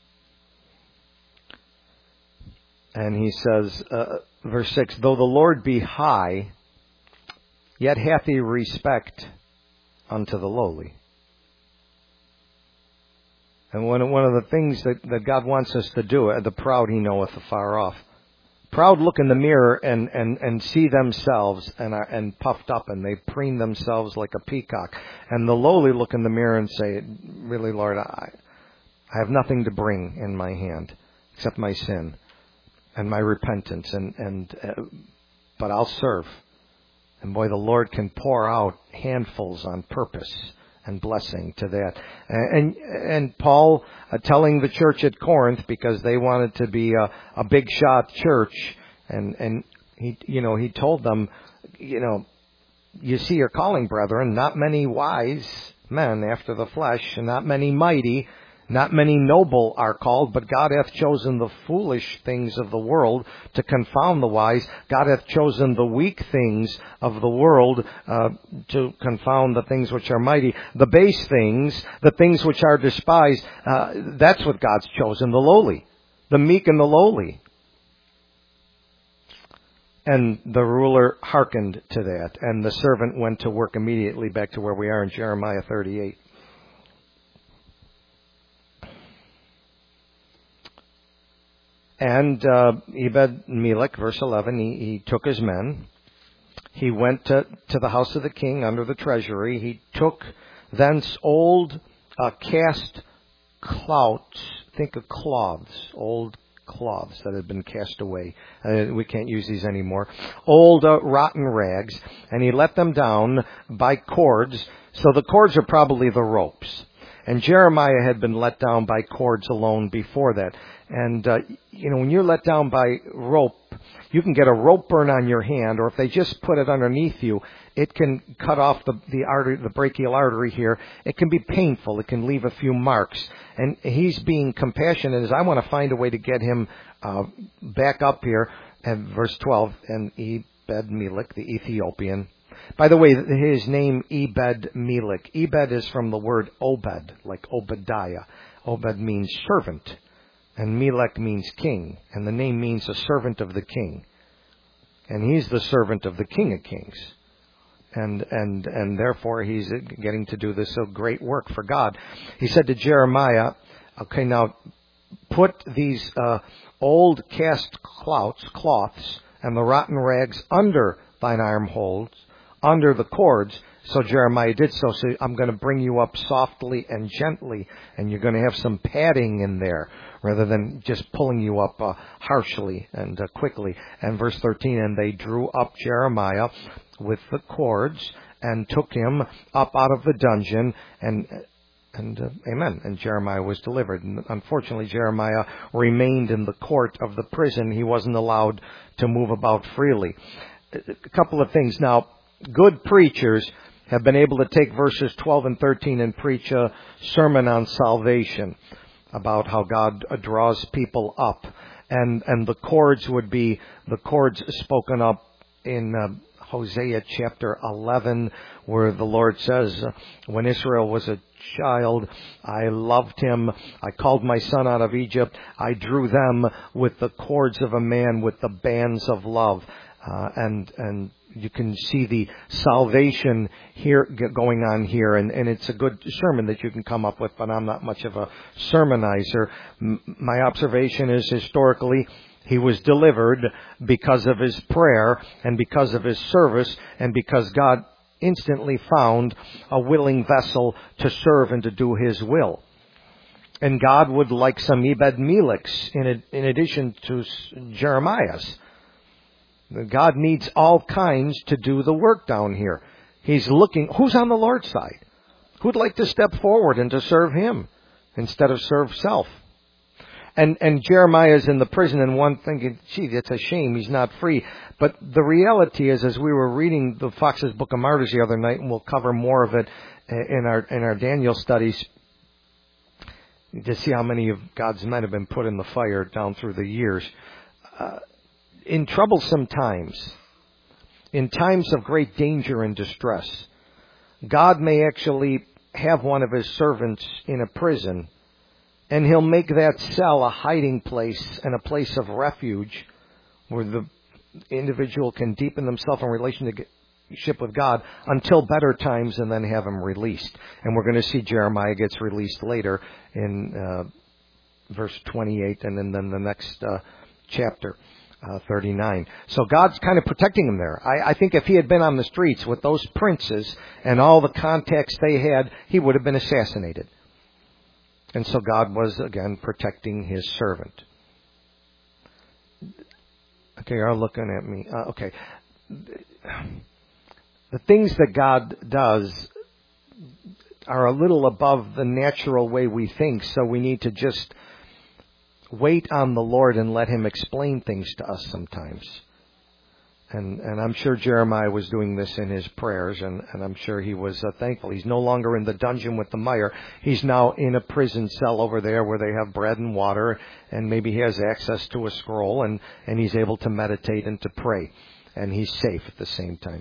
[SPEAKER 1] And he says, uh, verse six, though the Lord be high, yet hath he respect unto the lowly. And one, one of the things that, that God wants us to do, the proud he knoweth afar off. Proud look in the mirror and, and, and see themselves and are and puffed up, and they preen themselves like a peacock. And the lowly look in the mirror and say, really, Lord, I, I have nothing to bring in my hand except my sin and my repentance. And, and uh, but I'll serve. And boy, the Lord can pour out handfuls on purpose and blessing to that. And and Paul uh, telling the church at Corinth, because they wanted to be a, a big shot church, and and he you know he told them, you know, you see your calling, brethren, not many wise men after the flesh, and not many mighty, not many noble are called, but God hath chosen the foolish things of the world to confound the wise. God hath chosen the weak things of the world uh, to confound the things which are mighty. The base things, the things which are despised, uh, that's what God's chosen, the lowly, the meek and the lowly. And the ruler hearkened to that, and the servant went to work immediately, back to where we are in Jeremiah thirty-eight. And uh, Ebed-Melech, verse eleven, he, he took his men. He went to, to the house of the king under the treasury. He took thence old uh, cast clouts, think of cloths, old cloths that had been cast away. Uh, we can't use these anymore. Old uh, rotten rags, and he let them down by cords. So the cords are probably the ropes. And Jeremiah had been let down by cords alone before that. And, uh, you know, when you're let down by rope, you can get a rope burn on your hand, or if they just put it underneath you, it can cut off the, the artery, the brachial artery here. It can be painful. It can leave a few marks. And he's being compassionate as I want to find a way to get him uh, back up here. And verse twelve, and Ebed-Melech, the Ethiopian. By the way, his name Ebed-Melech. Ebed is from the word Obed, like Obadiah. Obed means servant, and Melech means king, and the name means a servant of the king. And he's the servant of the King of Kings. And and and therefore he's getting to do this so great work for God. He said to Jeremiah, okay, now put these uh, old cast clouts, cloths and the rotten rags under thine armholes, under the cords. So Jeremiah did so. So I'm going to bring you up softly and gently, and you're going to have some padding in there rather than just pulling you up uh, harshly and uh, quickly. And verse thirteen, and they drew up Jeremiah with the cords and took him up out of the dungeon, and and uh, amen. And Jeremiah was delivered. And unfortunately, Jeremiah remained in the court of the prison. He wasn't allowed to move about freely. A couple of things now. Good preachers have been able to take verses twelve and thirteen and preach a sermon on salvation, about how God draws people up. And and the cords would be the cords spoken up in uh, Hosea chapter eleven, where the Lord says, when Israel was a child, I loved him. I called my son out of Egypt. I drew them with the cords of a man, with the bands of love. Uh, and and you can see the salvation here going on here, and, and it's a good sermon that you can come up with, but I'm not much of a sermonizer. M- my observation is historically he was delivered because of his prayer and because of his service and because God instantly found a willing vessel to serve and to do his will. And God would like some Ebed-Melechs in, in addition to Jeremiah's. God needs all kinds to do the work down here. He's looking, who's on the Lord's side? Who'd like to step forward and to serve him instead of serve self? And and Jeremiah's in the prison, and one thinking, gee, that's a shame, he's not free. But the reality is, as we were reading the Fox's Book of Martyrs the other night, and we'll cover more of it in our in our Daniel studies, to see how many of God's men have been put in the fire down through the years. Uh, In troublesome times, in times of great danger and distress, God may actually have one of his servants in a prison, and he'll make that cell a hiding place and a place of refuge where the individual can deepen themselves in relationship with God until better times, and then have him released. And we're going to see Jeremiah gets released later in uh, verse twenty-eight and then, then the next uh, chapter. Uh, thirty-nine. So God's kind of protecting him there. I, I think if he had been on the streets with those princes and all the contacts they had, he would have been assassinated. And so God was, again, protecting his servant. Okay, you're looking at me. Uh, okay. the things that God does are a little above the natural way we think, so we need to just wait on the Lord and let Him explain things to us sometimes. And and I'm sure Jeremiah was doing this in his prayers, and, and I'm sure he was uh, thankful. He's no longer in the dungeon with the mire. He's now in a prison cell over there where they have bread and water, and maybe he has access to a scroll, and, and he's able to meditate and to pray. And he's safe at the same time.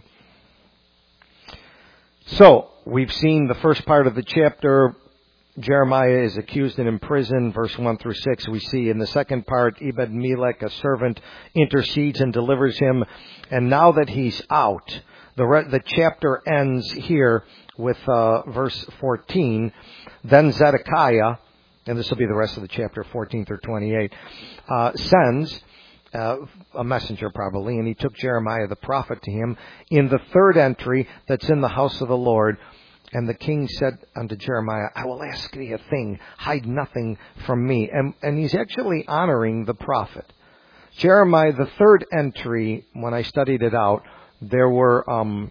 [SPEAKER 1] So, we've seen the first part of the chapter. Jeremiah is accused and imprisoned, verse one through six. We see in the second part, Ebed-Melech, a servant, intercedes and delivers him. And now that he's out, the re- the chapter ends here with uh, verse fourteen. Then Zedekiah, and this will be the rest of the chapter, fourteen through twenty-eight, uh, sends uh, a messenger probably, and he took Jeremiah the prophet to him in the third entry that's in the house of the Lord. And the king said unto Jeremiah, I will ask thee a thing, hide nothing from me. And, and he's actually honoring the prophet. Jeremiah, the third entry, when I studied it out, there were, um,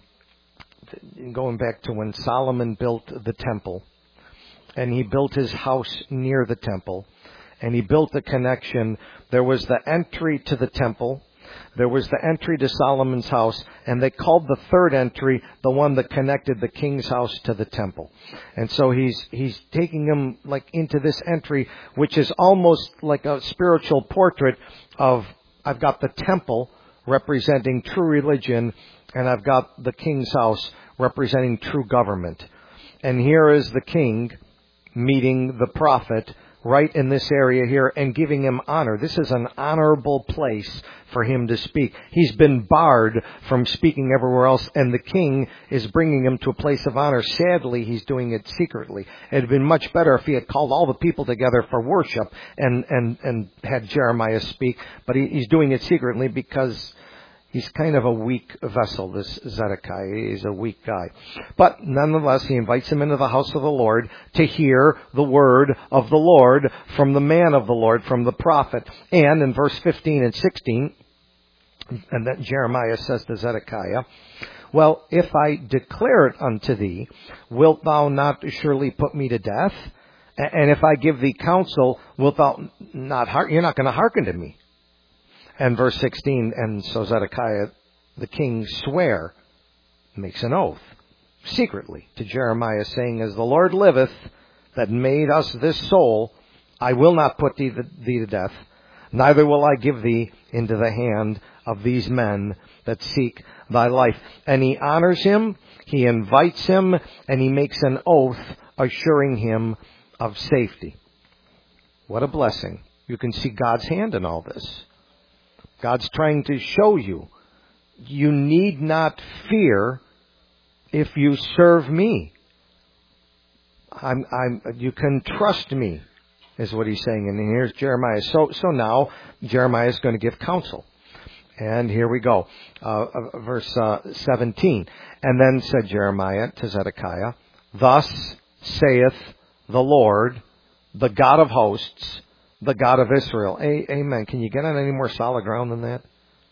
[SPEAKER 1] going back to when Solomon built the temple, and he built his house near the temple, and he built a connection. There was the entry to the temple. There was the entry to Solomon's house, and they called the third entry the one that connected the king's house to the temple. And so he's he's taking them like into this entry, which is almost like a spiritual portrait of, I've got the temple representing true religion, and I've got the king's house representing true government. And here is the king meeting the prophet right in this area here and giving him honor. This is an honorable place for him to speak. He's been barred from speaking everywhere else, and the king is bringing him to a place of honor. Sadly, he's doing it secretly. It had been much better if he had called all the people together for worship and, and, and had Jeremiah speak, but he, he's doing it secretly because he's kind of a weak vessel, this Zedekiah. He's a weak guy. But nonetheless, he invites him into the house of the Lord to hear the word of the Lord from the man of the Lord, from the prophet. And in verse fifteen and sixteen, and then Jeremiah says to Zedekiah, well, if I declare it unto thee, wilt thou not surely put me to death? And if I give thee counsel, wilt thou not hearken? You're not going to hearken to me. And verse sixteen, and so Zedekiah, the king, swear, makes an oath, secretly, to Jeremiah, saying, as the Lord liveth, that made us this soul, I will not put thee, thee to death, neither will I give thee into the hand of these men that seek thy life. And he honors him, he invites him, and he makes an oath assuring him of safety. What a blessing. You can see God's hand in all this. God's trying to show you, you need not fear if you serve me. I'm, I'm, you can trust me, is what he's saying. And here's Jeremiah. So, so now Jeremiah is going to give counsel. And here we go. Uh, verse uh, seventeen. And then said Jeremiah to Zedekiah, thus saith the Lord, the God of hosts, the God of Israel. A- Amen. Can you get on any more solid ground than that?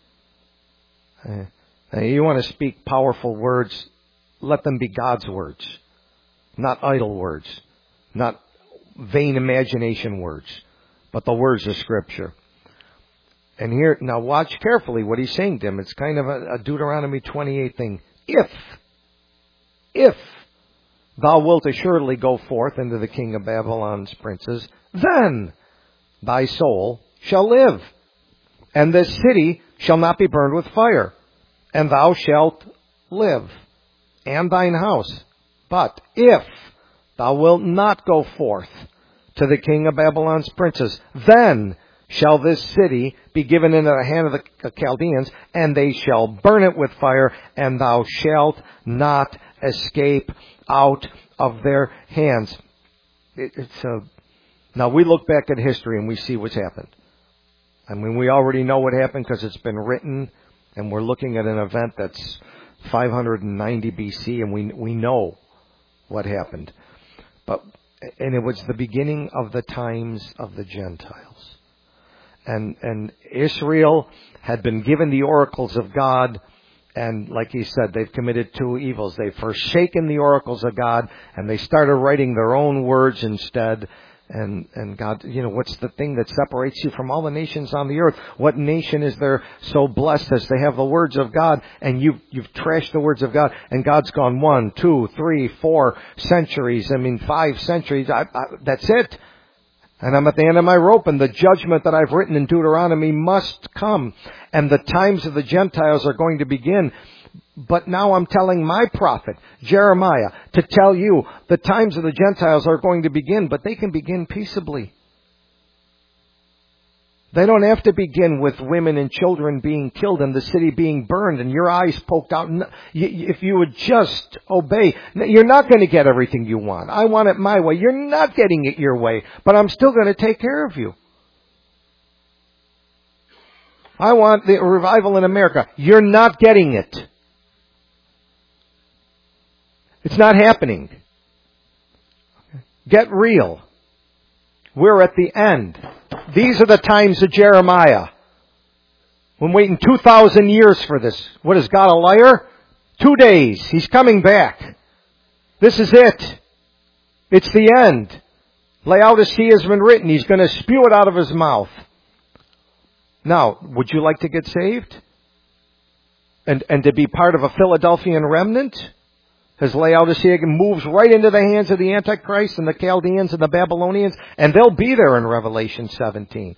[SPEAKER 1] Uh, you want to speak powerful words, let them be God's words, not idle words, not vain imagination words, but the words of Scripture. And here, now watch carefully what he's saying to him. It's kind of a, a Deuteronomy twenty-eight thing. If, if thou wilt assuredly go forth into the king of Babylon's princes, then thy soul shall live, and this city shall not be burned with fire, and thou shalt live, and thine house. But if thou wilt not go forth to the king of Babylon's princes, then shall this city be given into the hand of the Chaldeans, and they shall burn it with fire, and thou shalt not escape out of their hands. It, it's a, now we look back at history and we see what's happened. I mean, we already know what happened because it's been written, and we're looking at an event that's five hundred ninety B C, and we we know what happened. But and it was the beginning of the times of the Gentiles. And and Israel had been given the oracles of God, And like he said, they've committed two evils. They've forsaken the oracles of God, and they started writing their own words instead. And, and God, you know, what's the thing that separates you from all the nations on the earth? What nation is there so blessed as they have the words of God, and you've, you've trashed the words of God, and God's gone one, two, three, four centuries, I mean five centuries, I, I, that's it. And I'm at the end of my rope, and the judgment that I've written in Deuteronomy must come. And the times of the Gentiles are going to begin. But now I'm telling my prophet, Jeremiah, to tell you the times of the Gentiles are going to begin, but they can begin peaceably. They don't have to begin with women and children being killed and the city being burned and your eyes poked out. If you would just obey, you're not going to get everything you want. I want it my way. You're not getting it your way, but I'm still going to take care of you. I want the revival in America. You're not getting it. It's not happening. Get real. We're at the end. These are the times of Jeremiah. We're waiting two thousand years for this. What is God, a liar? Two days. He's coming back. This is it. It's the end. Laodicea has been written. He's going to spew it out of his mouth. Now, would you like to get saved? And, and to be part of a Philadelphian remnant? As Laodicea moves right into the hands of the Antichrist and the Chaldeans and the Babylonians, and they'll be there in Revelation seventeen.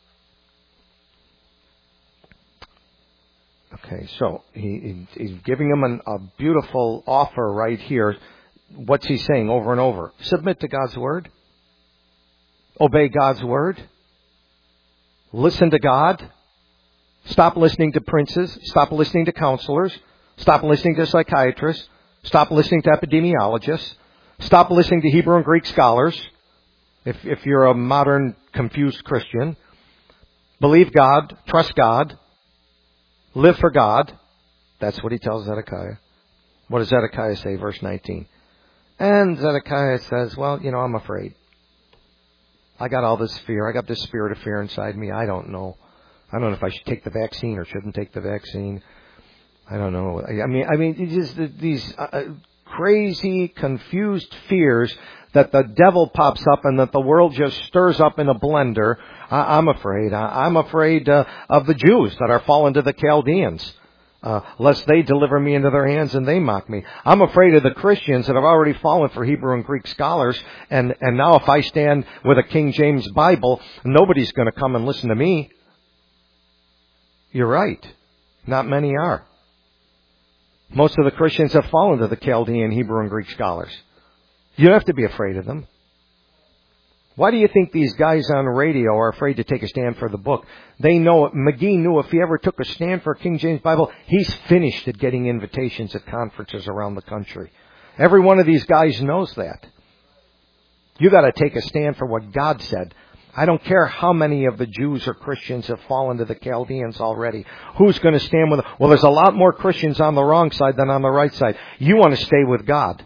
[SPEAKER 1] Okay, so he, he's giving them an, a beautiful offer right here. What's he saying over and over? Submit to God's word. Obey God's word. Listen to God. Stop listening to princes. Stop listening to counselors. Stop listening to psychiatrists. Stop listening to epidemiologists. Stop listening to Hebrew and Greek scholars. If, if you're a modern confused Christian. Believe God. Trust God. Live for God. That's what he tells Zedekiah. What does Zedekiah say? Verse nineteen. And Zedekiah says, well, you know, I'm afraid. I got all this fear. I got this spirit of fear inside me. I don't know. I don't know if I should take the vaccine or shouldn't take the vaccine. I don't know. I mean, I mean, it's just these uh, crazy, confused fears that the devil pops up and that the world just stirs up in a blender. I, I'm afraid. I, I'm afraid uh, of the Jews that are fallen to the Chaldeans, uh, lest they deliver me into their hands and they mock me. I'm afraid of the Christians that have already fallen for Hebrew and Greek scholars, and, and now if I stand with a King James Bible, nobody's going to come and listen to me. You're right. Not many are. Most of the Christians have fallen to the Chaldean, Hebrew, and Greek scholars. You don't have to be afraid of them. Why do you think these guys on radio are afraid to take a stand for the book? They know, McGee knew if he ever took a stand for a King James Bible, he's finished at getting invitations at conferences around the country. Every one of these guys knows that. You got to take a stand for what God said. I don't care how many of the Jews or Christians have fallen to the Chaldeans already. Who's going to stand with them? Well, there's a lot more Christians on the wrong side than on the right side. You want to stay with God.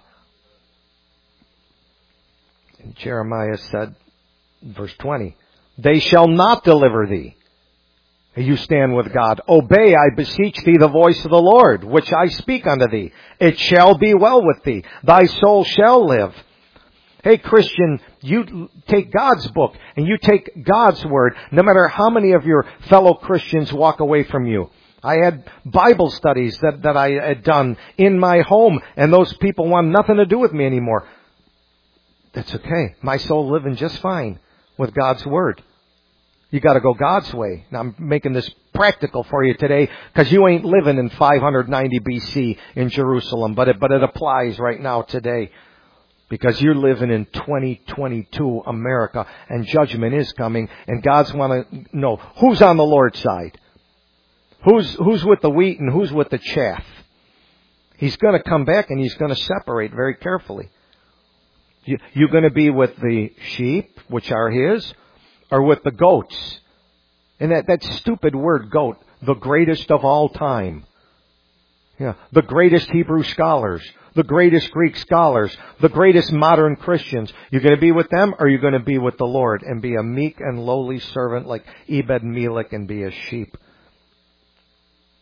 [SPEAKER 1] And Jeremiah said, verse twenty, they shall not deliver thee. You stand with God. Obey, I beseech thee, the voice of the Lord, which I speak unto thee. It shall be well with thee. Thy soul shall live. Hey, Christian, you take God's book and you take God's word, no matter how many of your fellow Christians walk away from you. I had Bible studies that, that I had done in my home, and those people want nothing to do with me anymore. That's okay. My soul living just fine with God's word. You got to go God's way. Now, I'm making this practical for you today because you ain't living in five ninety B C in Jerusalem, but it, but it applies right now today. Because you're living in twenty twenty-two America, and judgment is coming, and God's want to know who's on the Lord's side. Who's, who's with the wheat and who's with the chaff. He's going to come back and he's going to separate very carefully. You, you're going to be with the sheep, which are his, or with the goats. And that, that stupid word, goat, the greatest of all time. Yeah, the greatest Hebrew scholars, the greatest Greek scholars, the greatest modern Christians. You're going to be with them, or you're going to be with the Lord and be a meek and lowly servant like Ebed-Melech and be a sheep.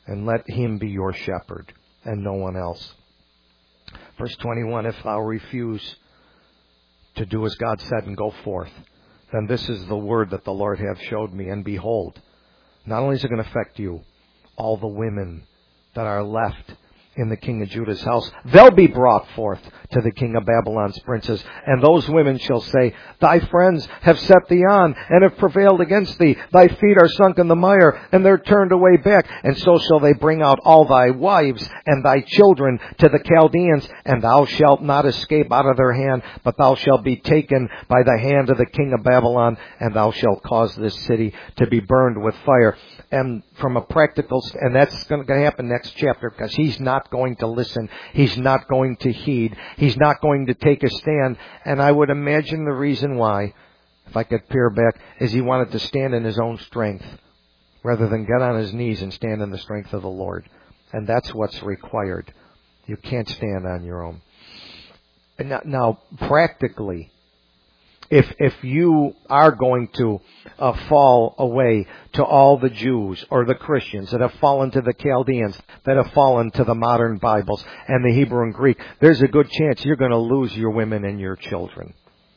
[SPEAKER 1] and let him be your shepherd and no one else. Verse twenty-one, if thou refuse to do as God said and go forth, then this is the word that the Lord hath showed me. And behold, not only is it going to affect you, all the women that are left in the king of Judah's house, they'll be brought forth to the king of Babylon's princes. And those women shall say, thy friends have set thee on, and have prevailed against thee. Thy feet are sunk in the mire, and they're turned away back. And so shall they bring out all thy wives and thy children to the Chaldeans, and thou shalt not escape out of their hand, but thou shalt be taken by the hand of the king of Babylon, and thou shalt cause this city to be burned with fire. And from a practical, and that's going to happen next chapter, because he's not going to listen. He's not going to heed. He's not going to take a stand. And I would imagine the reason why, if I could peer back, is he wanted to stand in his own strength rather than get on his knees and stand in the strength of the Lord. And that's what's required. You can't stand on your own. And now, now practically, If if you are going to uh, fall away to all the Jews or the Christians that have fallen to the Chaldeans, that have fallen to the modern Bibles and the Hebrew and Greek, there's a good chance you're going to lose your women and your children.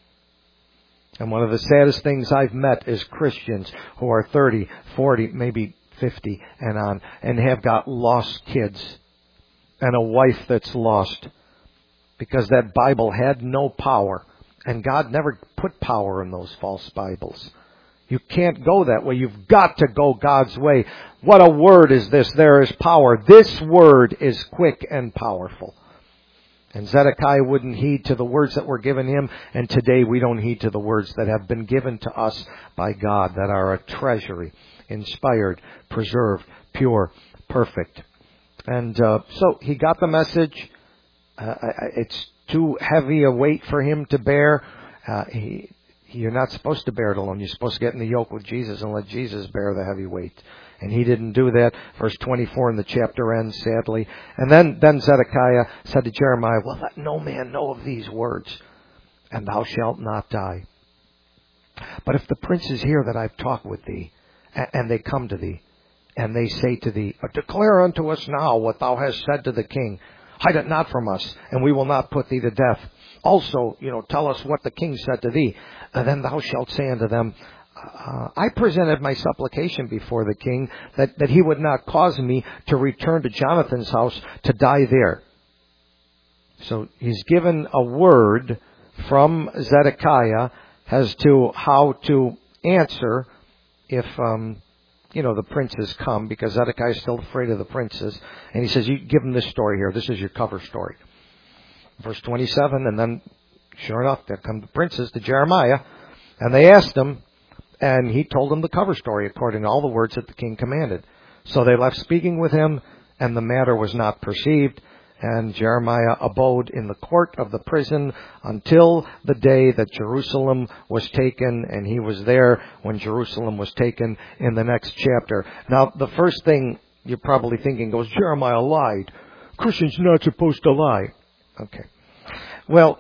[SPEAKER 1] And one of the saddest things I've met is Christians who are thirty, forty, maybe fifty and on, and have got lost kids and a wife that's lost because that Bible had no power. And God never put power in those false Bibles. You can't go that way. You've got to go God's way. What a word is this? There is power. This word is quick and powerful. And Zedekiah wouldn't heed to the words that were given him. And today we don't heed to the words that have been given to us by God, that are a treasury, inspired, preserved, pure, perfect. And uh, so he got the message. Uh, it's too heavy a weight for him to bear. Uh, he, you're not supposed to bear it alone. You're supposed to get in the yoke with Jesus and let Jesus bear the heavy weight. And he didn't do that. Verse twenty-four in the chapter ends, sadly. And then, then Zedekiah said to Jeremiah, well, let no man know of these words, and thou shalt not die. But if the princes hear that I've talked with thee, and they come to thee, and they say to thee, declare unto us now what thou hast said to the king, hide it not from us, and we will not put thee to death. Also, you know, tell us what the king said to thee. And then thou shalt say unto them, uh, I presented my supplication before the king that, that he would not cause me to return to Jonathan's house to die there. So he's given a word from Zedekiah as to how to answer if... Um, You know, the princes come, because Zedekiah is still afraid of the princes. And he says, you give them this story here. This is your cover story. Verse twenty-seven, and then, sure enough, there come the princes to Jeremiah. And they asked him, and he told them the cover story according to all the words that the king commanded. So they left speaking with him, and the matter was not perceived. And Jeremiah abode in the court of the prison until the day that Jerusalem was taken. And he was there when Jerusalem was taken in the next chapter. Now, the first thing you're probably thinking goes, Jeremiah lied. Christians are not supposed to lie. Okay. Well,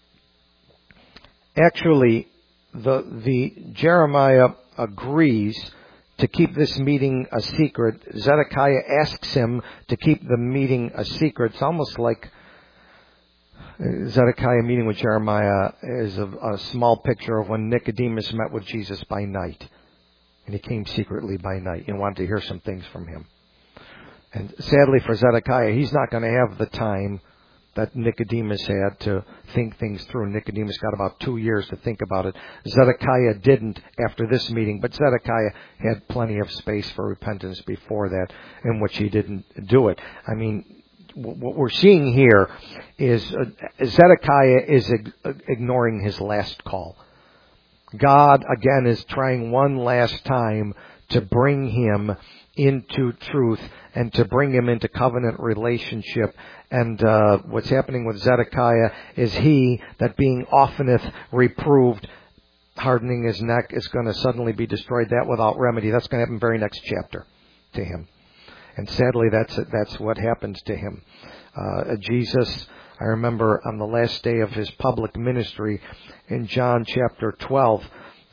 [SPEAKER 1] actually, the, the Jeremiah agrees to keep this meeting a secret. Zedekiah asks him to keep the meeting a secret. It's almost like Zedekiah meeting with Jeremiah is a, a small picture of when Nicodemus met with Jesus by night. And he came secretly by night and wanted to hear some things from him. And sadly for Zedekiah, he's not going to have the time that Nicodemus had to think things through. Nicodemus got about two years to think about it. Zedekiah didn't after this meeting, but Zedekiah had plenty of space for repentance before that, in which he didn't do it. I mean, what we're seeing here is uh, Zedekiah is ig- ignoring his last call. God, again, is trying one last time to bring him into truth and to bring him into covenant relationship. And uh, what's happening with Zedekiah is he that being ofteneth reproved, hardening his neck, is going to suddenly be destroyed. That without remedy. That's going to happen very next chapter to him. And sadly, that's that's what happens to him. Uh, Jesus, I remember on the last day of his public ministry in John chapter twelve,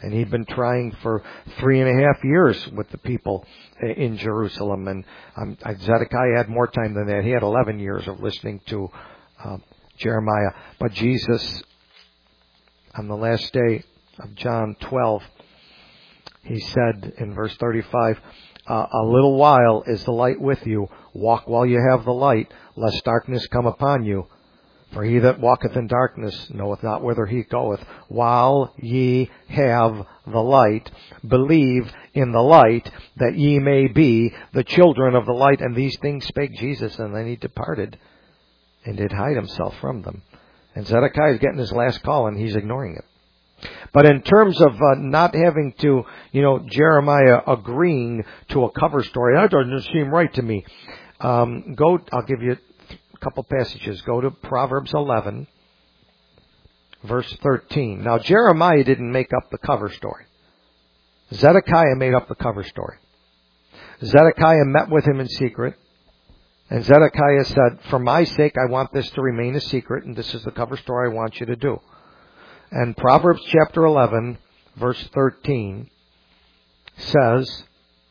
[SPEAKER 1] And he'd been trying for three and a half years with the people in Jerusalem. And um, Zedekiah had more time than that. He had eleven years of listening to uh, Jeremiah. But Jesus, on the last day of John twelve, he said in verse thirty-five, uh, a little while is the light with you. Walk while you have the light, lest darkness come upon you. For he that walketh in darkness knoweth not whither he goeth. While ye have the light, believe in the light, that ye may be the children of the light. And these things spake Jesus, and then he departed and did hide himself from them. And Zedekiah is getting his last call, and he's ignoring it. But in terms of uh, not having to, you know, Jeremiah agreeing to a cover story, that doesn't seem right to me. Um, go, I'll give you couple passages. Go to Proverbs eleven, verse thirteen. Now, Jeremiah didn't make up the cover story. Zedekiah made up the cover story. Zedekiah met with him in secret, and Zedekiah said, for my sake, I want this to remain a secret, and this is the cover story I want you to do. And Proverbs chapter eleven, verse thirteen says,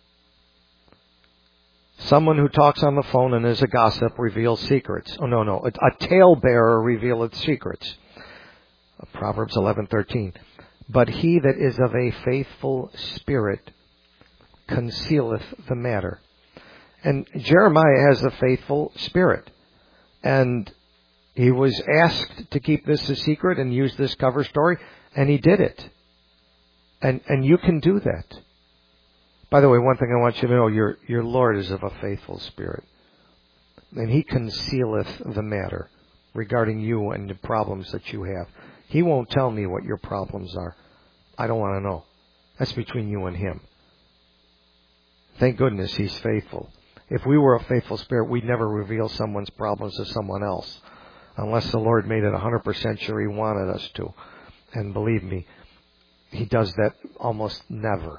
[SPEAKER 1] someone who talks on the phone and is a gossip reveals secrets. Oh, no, no. A, a talebearer revealeth secrets. Proverbs eleven thirteen. But he that is of a faithful spirit concealeth the matter. And Jeremiah has a faithful spirit. And he was asked to keep this a secret and use this cover story, and he did it. And and you can do that. By the way, one thing I want you to know, your your Lord is of a faithful spirit. And he concealeth the matter regarding you and the problems that you have. He won't tell me what your problems are. I don't want to know. That's between you and him. Thank goodness he's faithful. If we were a faithful spirit, we'd never reveal someone's problems to someone else. Unless the Lord made it one hundred percent sure he wanted us to. And believe me, he does that almost never.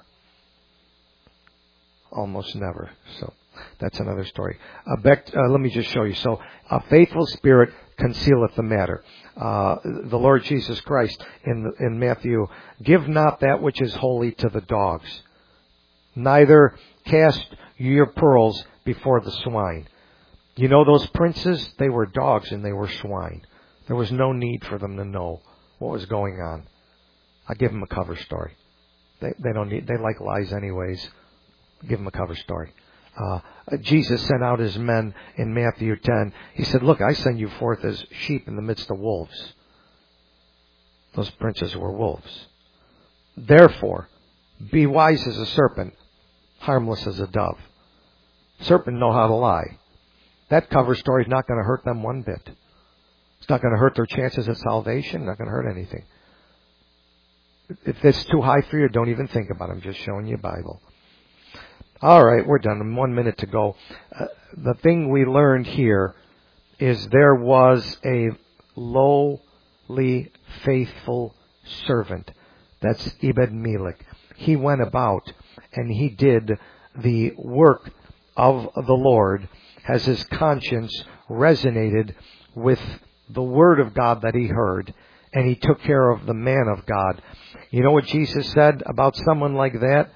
[SPEAKER 1] Almost never. So that's another story. Uh, back, uh, let me just show you. So a faithful spirit concealeth the matter. Uh, the Lord Jesus Christ in the, in Matthew, give not that which is holy to the dogs, neither cast your pearls before the swine. You know those princes? They were dogs and they were swine. There was no need for them to know what was going on. I give them a cover story. They they don't need. They like lies anyways. Give them a cover story. Uh, Jesus sent out his men in Matthew ten. He said, look, I send you forth as sheep in the midst of wolves. Those princes were wolves. Therefore, be wise as a serpent, harmless as a dove. Serpent know how to lie. That cover story is not going to hurt them one bit. It's not going to hurt their chances of salvation. Not going to hurt anything. If it's too high for you, don't even think about it. I'm just showing you Bible. All right, we're done. One minute to go. Uh, the thing we learned here is there was a lowly, faithful servant. That's Ebed-Melech. He went about and he did the work of the Lord as his conscience resonated with the word of God that he heard, and he took care of the man of God. You know what Jesus said about someone like that?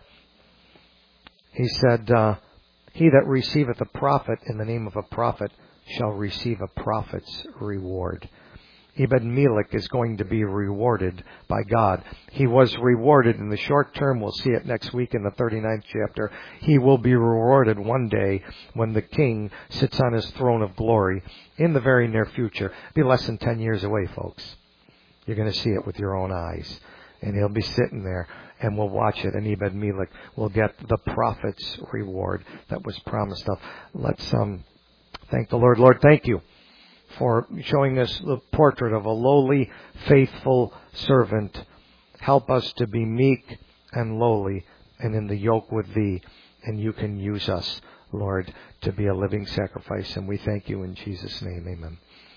[SPEAKER 1] He said, uh, he that receiveth a prophet in the name of a prophet shall receive a prophet's reward. Ebed-Melech is going to be rewarded by God. He was rewarded in the short term. We'll see it next week in the thirty-ninth chapter. He will be rewarded one day when the king sits on his throne of glory in the very near future. It'll be less than ten years away, folks. You're going to see it with your own eyes. And he'll be sitting there, and we'll watch it, and Ebed-Melech will get the prophet's reward that was promised of. Let's um, thank the Lord. Lord, thank you for showing us the portrait of a lowly, faithful servant. Help us to be meek and lowly and in the yoke with thee, and you can use us, Lord, to be a living sacrifice. And we thank you in Jesus' name. Amen.